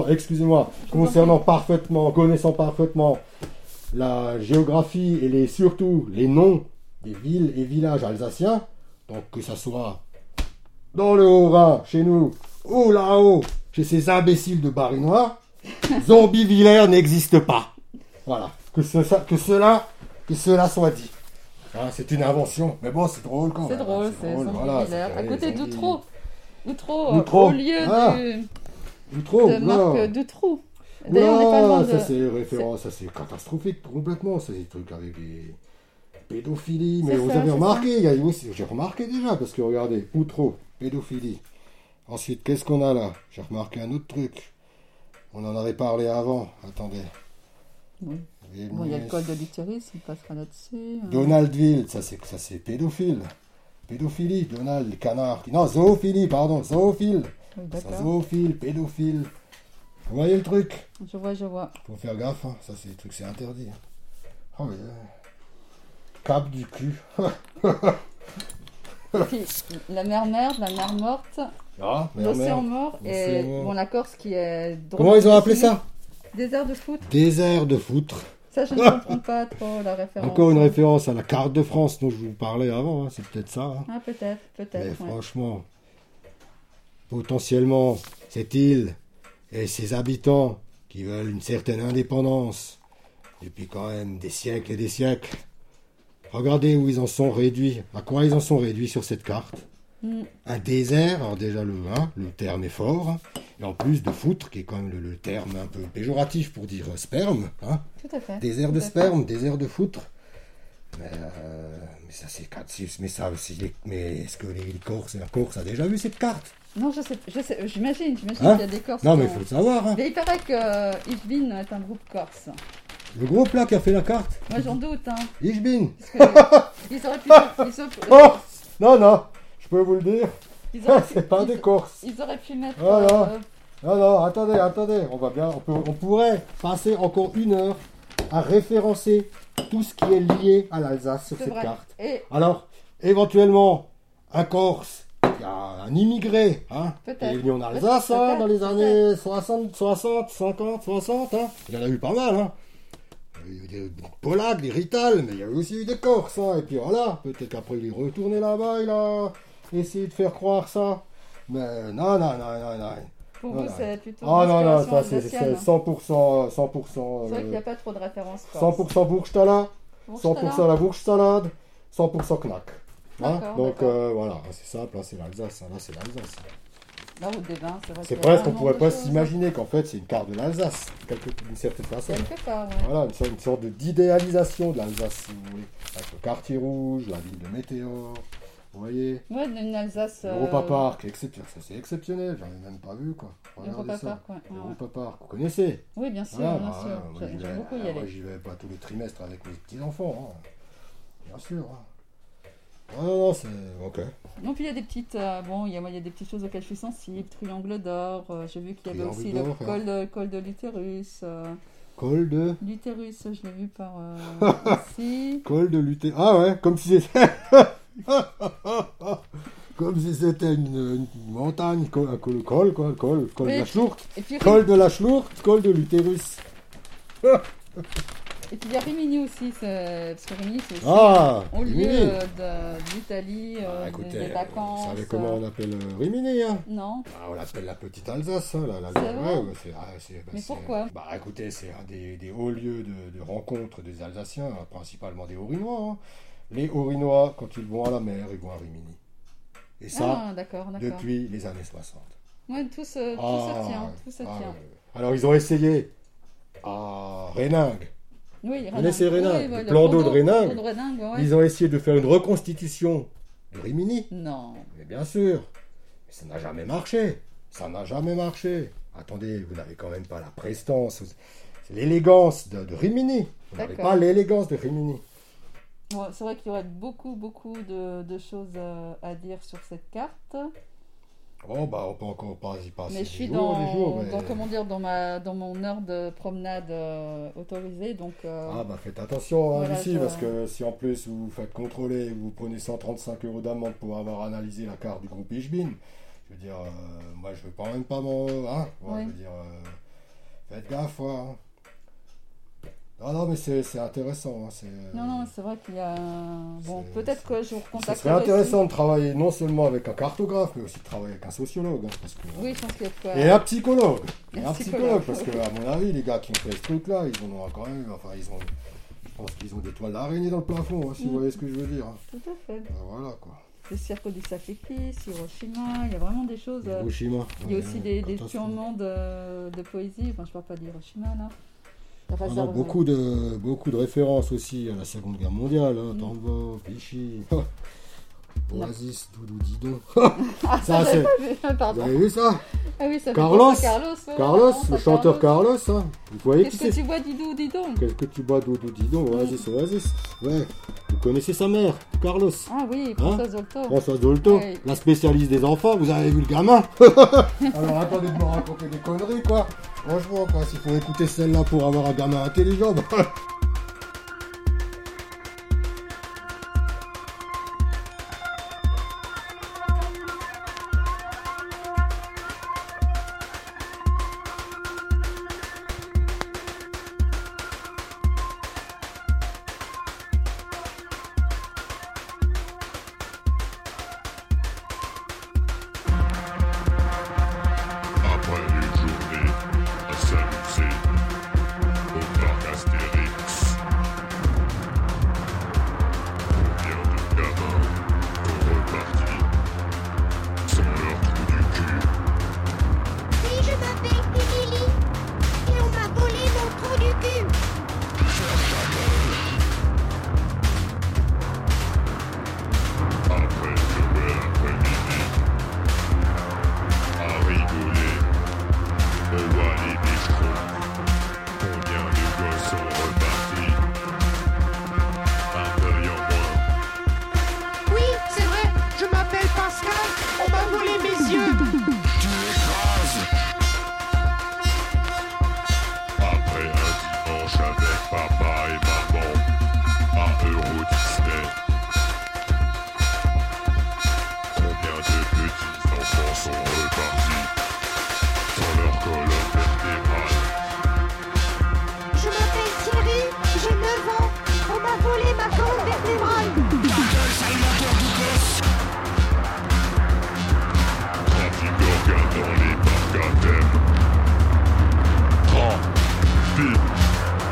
Speaker 3: la géographie et surtout les noms des villes et villages alsaciens, donc que ça soit dans le Haut-Rhin, chez nous, ou là-haut, chez ces imbéciles de Barinois, zombie Villers n'existe pas. Voilà, que cela soit dit. Hein, c'est une invention, mais bon, c'est drôle quand même.
Speaker 2: C'est drôle, c'est Zombie
Speaker 3: voilà,
Speaker 2: Villers. À
Speaker 3: c'est-
Speaker 2: côté
Speaker 3: les
Speaker 2: d'Outreau. Outreau,
Speaker 3: Outreau.
Speaker 2: au lieu
Speaker 3: Ah.
Speaker 2: de Marc Dutroux. D'ailleurs, on n'est pas loin de...
Speaker 3: ça c'est référence, ça c'est catastrophique complètement, c'est des trucs avec des pédophilies, mais
Speaker 2: C'est
Speaker 3: vous
Speaker 2: ça,
Speaker 3: avez
Speaker 2: c'est
Speaker 3: remarqué, il y a aussi, j'ai remarqué déjà, parce que regardez, Outreau, pédophilie. Ensuite, qu'est-ce qu'on a là? J'ai remarqué un autre truc. On en avait parlé avant, attendez.
Speaker 2: Oui. Bon, il y a le col de l'utérus, on passera là-dessus.
Speaker 3: Donaldville, ça c'est pédophile. Pédophilie, Donald, les canards. Non, zoophilie, pardon, zoophile.
Speaker 2: Oui,
Speaker 3: Ça,
Speaker 2: d'accord.
Speaker 3: zoophile, pédophile. Vous voyez le truc?
Speaker 2: Je vois.
Speaker 3: Faut faire gaffe, hein. Ça c'est des trucs, c'est interdit. Oh oui. Cap du cul.
Speaker 2: Et puis, la mer merde, la mer morte,
Speaker 3: Ah,
Speaker 2: l'océan mort et
Speaker 3: L'océan mort.
Speaker 2: bon, la Corse qui est...
Speaker 3: Comment ils ont appelé ça?
Speaker 2: Désert de foot.
Speaker 3: Désert de foutre.
Speaker 2: Ça, je ne comprends pas trop la référence.
Speaker 3: Encore une référence à la carte de France dont je vous parlais avant, hein. C'est peut-être ça. Hein.
Speaker 2: Ah, peut-être.
Speaker 3: Mais
Speaker 2: Ouais.
Speaker 3: franchement, potentiellement, cette île et ses habitants qui veulent une certaine indépendance depuis quand même des siècles et des siècles. Regardez où ils en sont réduits, à quoi ils en sont réduits sur cette carte.
Speaker 2: Mm.
Speaker 3: Un désert, alors déjà le terme est fort, hein, et en plus de foutre, qui est quand même le terme un peu péjoratif pour dire sperme, hein.
Speaker 2: Tout à fait.
Speaker 3: Désert de
Speaker 2: Tout à fait.
Speaker 3: sperme, désert de foutre. Mais ça c'est mais ça aussi, mais est-ce que les Corses et la Corse a déjà vu cette carte?
Speaker 2: Non, je sais, j'imagine
Speaker 3: Hein
Speaker 2: qu'il y a des Corses.
Speaker 3: Non
Speaker 2: qui
Speaker 3: mais il
Speaker 2: ont-
Speaker 3: faut le savoir, hein.
Speaker 2: Mais il paraît que Yves est un groupe corse.
Speaker 3: Le groupe là qui a fait la carte,
Speaker 2: Moi, j'en doute, hein.
Speaker 3: Ishbin.
Speaker 2: Parce que ils auraient pu...
Speaker 3: Oh non, je peux vous le dire,
Speaker 2: ils auraient pu-
Speaker 3: c'est pas des Corses.
Speaker 2: Ils auraient pu mettre...
Speaker 3: Oh non. Non, attendez, on pourrait passer encore 1 heure à référencer tout ce qui est lié à l'Alsace sur
Speaker 2: c'est
Speaker 3: cette
Speaker 2: vrai.
Speaker 3: carte.
Speaker 2: Et
Speaker 3: Alors, éventuellement, un Corse il y a un immigré, hein, qui
Speaker 2: Peut-être.
Speaker 3: est venu en Alsace, hein,
Speaker 2: Peut-être,
Speaker 3: dans les années 60, 50, 60, hein. Il y en a eu pas mal, hein. Il y a eu des Polacs, des Rital, mais il y a eu aussi eu des Corses, hein. Et puis voilà, peut-être qu'après il est retourné là-bas, il a essayé de faire croire ça. Mais non.
Speaker 2: Pour
Speaker 3: Non,
Speaker 2: vous,
Speaker 3: non.
Speaker 2: c'est plutôt
Speaker 3: Ah non,
Speaker 2: l'inspiration
Speaker 3: ça c'est
Speaker 2: alsacienne.
Speaker 3: 100%,
Speaker 2: C'est vrai qu'il n'y a pas trop de références corse.
Speaker 3: 100% Wurstala, 100% la Wurstsalade, 100% Knack. Hein.
Speaker 2: D'accord,
Speaker 3: Donc
Speaker 2: d'accord.
Speaker 3: voilà, c'est simple, là c'est l'Alsace, hein, là c'est l'Alsace.
Speaker 2: La route des vins, c'est vrai.
Speaker 3: C'est
Speaker 2: qu'il y a
Speaker 3: presque, on
Speaker 2: vraiment
Speaker 3: pourrait
Speaker 2: de
Speaker 3: pas
Speaker 2: choses.
Speaker 3: s'imaginer qu'en fait c'est une carte de l'Alsace, d'une certaine façon.
Speaker 2: Quelque part, ouais.
Speaker 3: Voilà, une sorte d'idéalisation de l'Alsace, si vous voulez. Avec le quartier rouge, la ville de Météor, vous voyez.
Speaker 2: Ouais, une Alsace.
Speaker 3: L'Europa Park, ça c'est exceptionnel, j'en ai même pas vu quoi. Regardez
Speaker 2: Europa
Speaker 3: ça.
Speaker 2: Park, ouais.
Speaker 3: L'Europa Park, vous connaissez?
Speaker 2: Oui, bien sûr,
Speaker 3: Voilà,
Speaker 2: bien
Speaker 3: bah,
Speaker 2: sûr.
Speaker 3: moi, j'y
Speaker 2: J'aime
Speaker 3: vais-
Speaker 2: beaucoup y
Speaker 3: moi,
Speaker 2: aller.
Speaker 3: j'y vais pas tous les trimestres avec mes petits-enfants, hein. Bien sûr. Hein. Ah, non, c'est... Ok.
Speaker 2: Non, puis il y a des petites. Bon, il y a des petites choses auxquelles je suis sensible. Triangle d'or. J'ai vu qu'il y avait aussi
Speaker 3: Triangle
Speaker 2: le
Speaker 3: d'or,
Speaker 2: col de l'utérus.
Speaker 3: Col de...
Speaker 2: L'utérus, je l'ai vu par ici.
Speaker 3: Col de lutter. Ah ouais, comme si c'était... comme si c'était une montagne, col de
Speaker 2: Oui,
Speaker 3: la Schlourte.
Speaker 2: Et puis,
Speaker 3: Col de la Schlourte, col de l'utérus.
Speaker 2: et puis il y a Rimini aussi. Parce que Rimini, c'est aussi
Speaker 3: Ah,
Speaker 2: au lieu
Speaker 3: Rimini.
Speaker 2: d'Italie,
Speaker 3: Ah, écoutez,
Speaker 2: des vacances.
Speaker 3: vous savez comment on appelle Rimini, hein?
Speaker 2: Non.
Speaker 3: Ah, on l'appelle la petite Alsace, hein,
Speaker 2: C'est vrai Mais
Speaker 3: c'est-
Speaker 2: pourquoi
Speaker 3: Bah écoutez, c'est un des hauts lieux de rencontre des Alsaciens, hein, principalement des Haut-Rhinois. Hein. Les Haut-Rhinois, quand ils vont à la mer, ils vont à Rimini. Et ça,
Speaker 2: Ah, d'accord.
Speaker 3: depuis les années 60.
Speaker 2: Ouais, tout se tient. Tout se tient.
Speaker 3: Alors ils ont essayé à Réningue.
Speaker 2: Oui,
Speaker 3: Vous connaissez Réningue,
Speaker 2: oui,
Speaker 3: le plan d'eau de Réningue.
Speaker 2: plan d'eau de Réningue, ouais.
Speaker 3: Ils ont essayé de faire une reconstitution de Rimini.
Speaker 2: Non.
Speaker 3: Mais bien sûr, mais ça n'a jamais marché. Ça n'a jamais marché. Attendez, vous n'avez quand même pas la prestance, c'est l'élégance de Rimini. Vous n'avez
Speaker 2: D'accord.
Speaker 3: pas l'élégance de Rimini.
Speaker 2: Ouais, c'est vrai qu'il y aurait beaucoup de choses à dire sur cette carte.
Speaker 3: Oh, bah, on peut encore pas y passer
Speaker 2: Mais je suis
Speaker 3: des jours, mais...
Speaker 2: dans mon heure de promenade autorisée, donc.
Speaker 3: Ah, bah, faites attention, hein,
Speaker 2: Voilà,
Speaker 3: Lucie,
Speaker 2: je-
Speaker 3: parce que si en plus vous vous faites contrôler, vous prenez 135 € d'amende pour avoir analysé la carte du groupe Ishbin, je veux dire, moi je veux quand même pas mon... Hein, ouais,
Speaker 2: Oui.
Speaker 3: je veux dire, faites gaffe, ouais, hein. Non, mais c'est intéressant. Hein,
Speaker 2: Non, c'est vrai qu'il y a. Bon,
Speaker 3: c'est-
Speaker 2: peut-être que je vous
Speaker 3: ça
Speaker 2: recontacterai.
Speaker 3: serait intéressant de travailler non seulement avec un cartographe, mais aussi de travailler avec un sociologue. Hein, parce que,
Speaker 2: Oui, je pense qu'il y a de quoi.
Speaker 3: et un psychologue.
Speaker 2: Et
Speaker 3: Et
Speaker 2: un
Speaker 3: un
Speaker 2: psychologue,
Speaker 3: psychologue, parce
Speaker 2: oui.
Speaker 3: que, à mon avis, les gars qui ont fait ce truc-là, ils en ont quand même. Enfin, je pense qu'ils ont des toiles d'araignée dans le plafond, hein, si vous voyez ce que je veux dire. Hein.
Speaker 2: Tout à fait.
Speaker 3: Voilà, quoi.
Speaker 2: Le cirque du sacrifice, Hiroshima, il y a vraiment des choses.
Speaker 3: Hiroshima.
Speaker 2: Il y a aussi des
Speaker 3: catastrophe.
Speaker 2: surnoms de poésie. Enfin, je parle pas d'Hiroshima, là. La
Speaker 3: Ah non,
Speaker 2: réserve-
Speaker 3: beaucoup de références aussi à la Seconde Guerre mondiale. Hein, Tambo, Vichy, Oasis, Doudou Didon.
Speaker 2: Ah,
Speaker 3: Ça, c'est... Vous
Speaker 2: Pardon.
Speaker 3: avez vu ça?
Speaker 2: Ah oui, ça fait
Speaker 3: Carlos,
Speaker 2: penser à Carlos, ouais,
Speaker 3: Carlos,
Speaker 2: vraiment,
Speaker 3: le
Speaker 2: ça,
Speaker 3: chanteur Carlos, hein. Vous voyez qui
Speaker 2: Qu'est-ce que
Speaker 3: c'est?
Speaker 2: tu vois, Didou, dis donc?
Speaker 3: Qu'est-ce que tu bois, Doudou Didon? Oasis. Ouais. Vous connaissez sa mère, Carlos?
Speaker 2: Ah oui, François Zolto.
Speaker 3: Françoise Dolto,
Speaker 2: Oui.
Speaker 3: la spécialiste des enfants, vous avez vu le gamin? Alors attendez de me raconter des conneries, quoi. Franchement, quoi, s'il faut écouter celle-là pour avoir un gamin intelligent, bah...
Speaker 5: Après une journée à s'amuser au parc Astérix, combien de gamins ont reparti sans leur trou du cul?
Speaker 6: Oui, je m'appelle Pipili et on m'a volé mon trou du cul.
Speaker 5: Après une belle après-midi, à rigoler, au bas les bûcherons, combien de gosses sont repartis? Un œil en moins.
Speaker 6: Oui, c'est vrai, je m'appelle Pascal, on m'a volé mes yeux.
Speaker 5: Tu écrases. Après un dimanche avec papa et maman à Euro Disney, combien de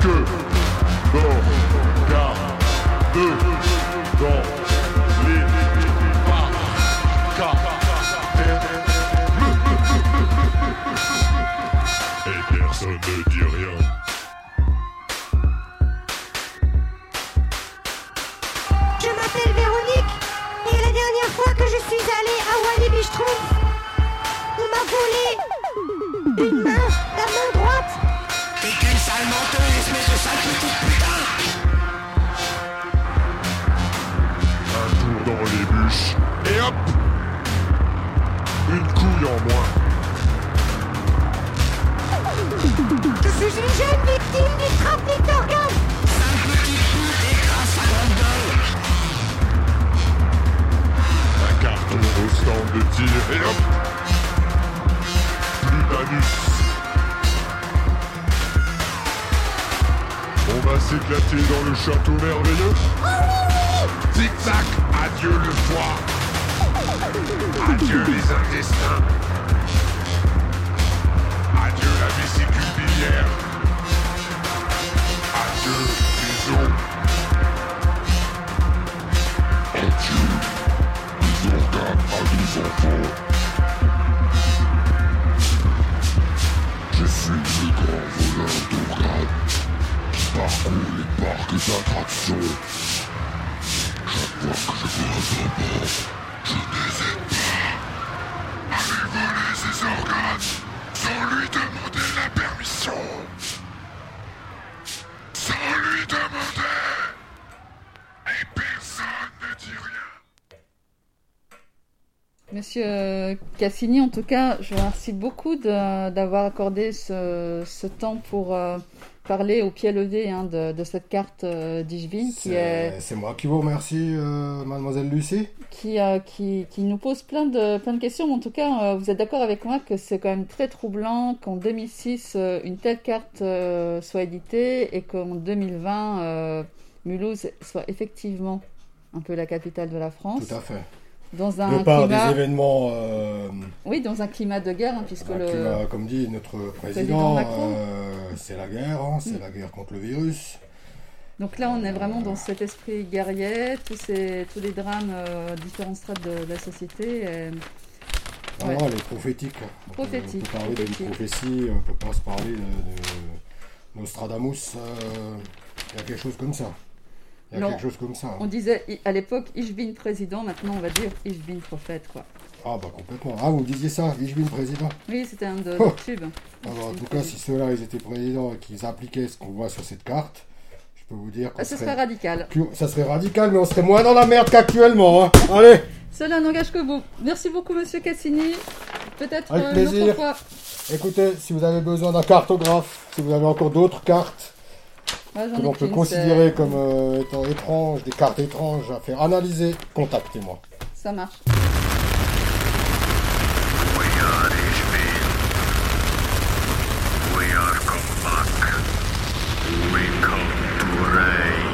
Speaker 5: que dans car de dans les pas et personne ne dit rien.
Speaker 6: Je m'appelle Véronique et la dernière fois que je suis allée à Walibi Schtroumpf, on m'a volé une main, la main droite.
Speaker 4: T'es qu'une sale menteuse, espèce de sale petite putain.
Speaker 5: Un tour dans les bûches et hop, une couille en moins.
Speaker 6: Je suis une jeune victime du trafic d'organes.
Speaker 4: Sale petite pute et grâce à grande gueule.
Speaker 5: Un carton au stand de tir et hop, plus d'anus. On va s'éclater dans le château merveilleux. Zig-zag, adieu le foie. Adieu les intestins. Adieu la vésicule biliaire. Adieu les os. Adieu les organes à des enfants. Je suis le grand voleur d'organes. Parcours les parcs d'attractions. Chaque fois que je vois un mort, je n'hésite pas à lui voler ses organes sans lui demander la permission. Sans lui demander. Et personne ne dit rien.
Speaker 2: Monsieur Cassini, en tout cas, je vous remercie beaucoup d'avoir accordé ce temps pour parler au pied levé de cette carte d'Ishbin
Speaker 3: C'est moi qui vous remercie, mademoiselle Lucie.
Speaker 2: qui nous pose plein de questions. Mais en tout cas, vous êtes d'accord avec moi que c'est quand même très troublant qu'en 2006, une telle carte soit éditée et qu'en 2020, Mulhouse soit effectivement un peu la capitale de la France.
Speaker 3: Tout à fait.
Speaker 2: Dans un
Speaker 3: De par
Speaker 2: climat,
Speaker 3: des événements,
Speaker 2: oui, dans un climat de guerre, puisque
Speaker 3: comme dit notre
Speaker 2: président
Speaker 3: président,
Speaker 2: Macron.
Speaker 3: C'est la guerre, c'est la guerre contre le virus.
Speaker 2: Donc là, on est vraiment dans cet esprit guerrier, tous les drames, différentes strates de la société. Et...
Speaker 3: Non, elle est prophétique.
Speaker 2: Prophétique,
Speaker 3: On peut parler d'une
Speaker 2: prophétique.
Speaker 3: prophétie, on peut pas se parler de Nostradamus. Il y a quelque chose comme ça. Il y a
Speaker 2: Non.
Speaker 3: quelque chose comme ça.
Speaker 2: On disait à l'époque Ishbin président, maintenant on va dire Ishbin prophète, quoi.
Speaker 3: Ah bah complètement. Ah, vous disiez ça, Ishbin président.
Speaker 2: Oui, c'était un de
Speaker 3: Oh.
Speaker 2: nos tubes.
Speaker 3: Alors, en tout cas, si ceux-là, ils étaient présidents et qu'ils appliquaient ce qu'on voit sur cette carte, je peux vous dire que
Speaker 2: Ce serait radical.
Speaker 3: ça serait radical, mais on serait moins dans la merde qu'actuellement. Hein. Allez,
Speaker 2: Cela n'engage que vous. Merci beaucoup, monsieur Cassini. Peut-être
Speaker 3: Avec
Speaker 2: une autre
Speaker 3: plaisir.
Speaker 2: fois.
Speaker 3: écoutez, si vous avez besoin d'un cartographe, si vous avez encore d'autres cartes
Speaker 2: Ouais, j'en
Speaker 3: que
Speaker 2: ai
Speaker 3: l'on peut
Speaker 2: qu'une,
Speaker 3: considérer comme étant étranges, des cartes étranges à faire analyser, contactez-moi.
Speaker 2: Ça marche.
Speaker 5: We are Ishbin. We are come back. We come to reign.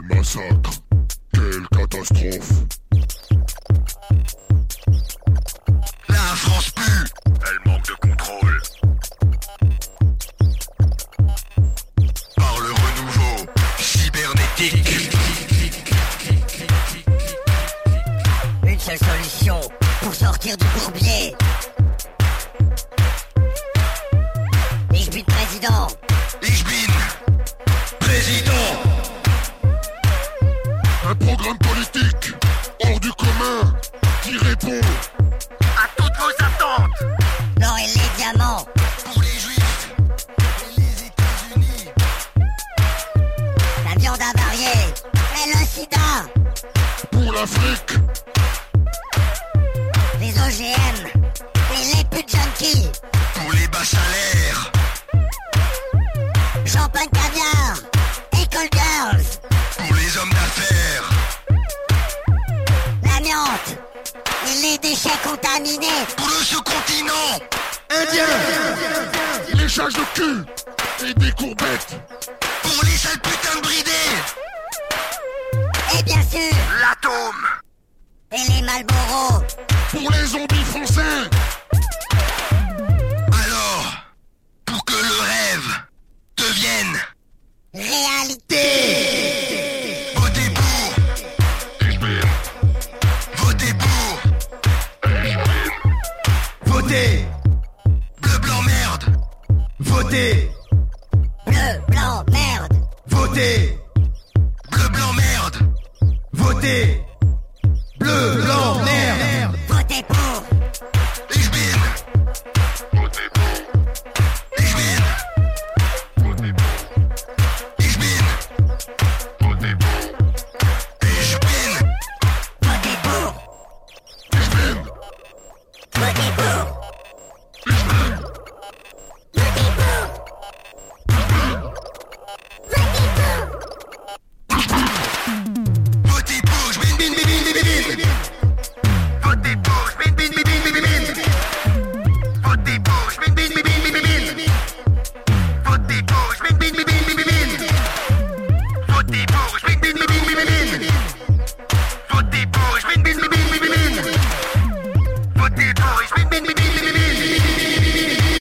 Speaker 5: massacre, quelle catastrophe.
Speaker 4: La France pue, elle manque de contrôle. Par le renouveau cybernétique.
Speaker 6: Une seule solution pour sortir du bourbier. Ich bin président.
Speaker 4: Ich bin président.
Speaker 5: Un programme politique hors du commun qui répond
Speaker 4: À toutes vos attentes.
Speaker 6: L'or et les diamants.
Speaker 4: Pour les juifs et les États-Unis.
Speaker 6: La viande avariée. Et le sida.
Speaker 5: pour l'Afrique.
Speaker 6: Les OGM. Et les putes junkies.
Speaker 4: Pour les bas salaires.
Speaker 6: Champagne caviar. École girls.
Speaker 4: Pour les hommes d'affaires.
Speaker 6: L'amiante. Et les déchets contaminés.
Speaker 4: Pour le sous-continent.
Speaker 5: Léchage de cul et des courbettes.
Speaker 4: Pour les sales putains de bridés.
Speaker 6: Et bien sûr.
Speaker 4: L'atome.
Speaker 6: Et les Marlboro.
Speaker 5: Pour les zombies français.
Speaker 4: Alors, pour que le rêve devienne
Speaker 6: Réalité.
Speaker 4: votez pour. Votez pour. Votez. Bleu, blanc, merde. Votez.
Speaker 6: Bleu, blanc, merde.
Speaker 4: Votez. Bleu, blanc, merde. Votez. Bleu, blanc, merde.
Speaker 6: Votez pour.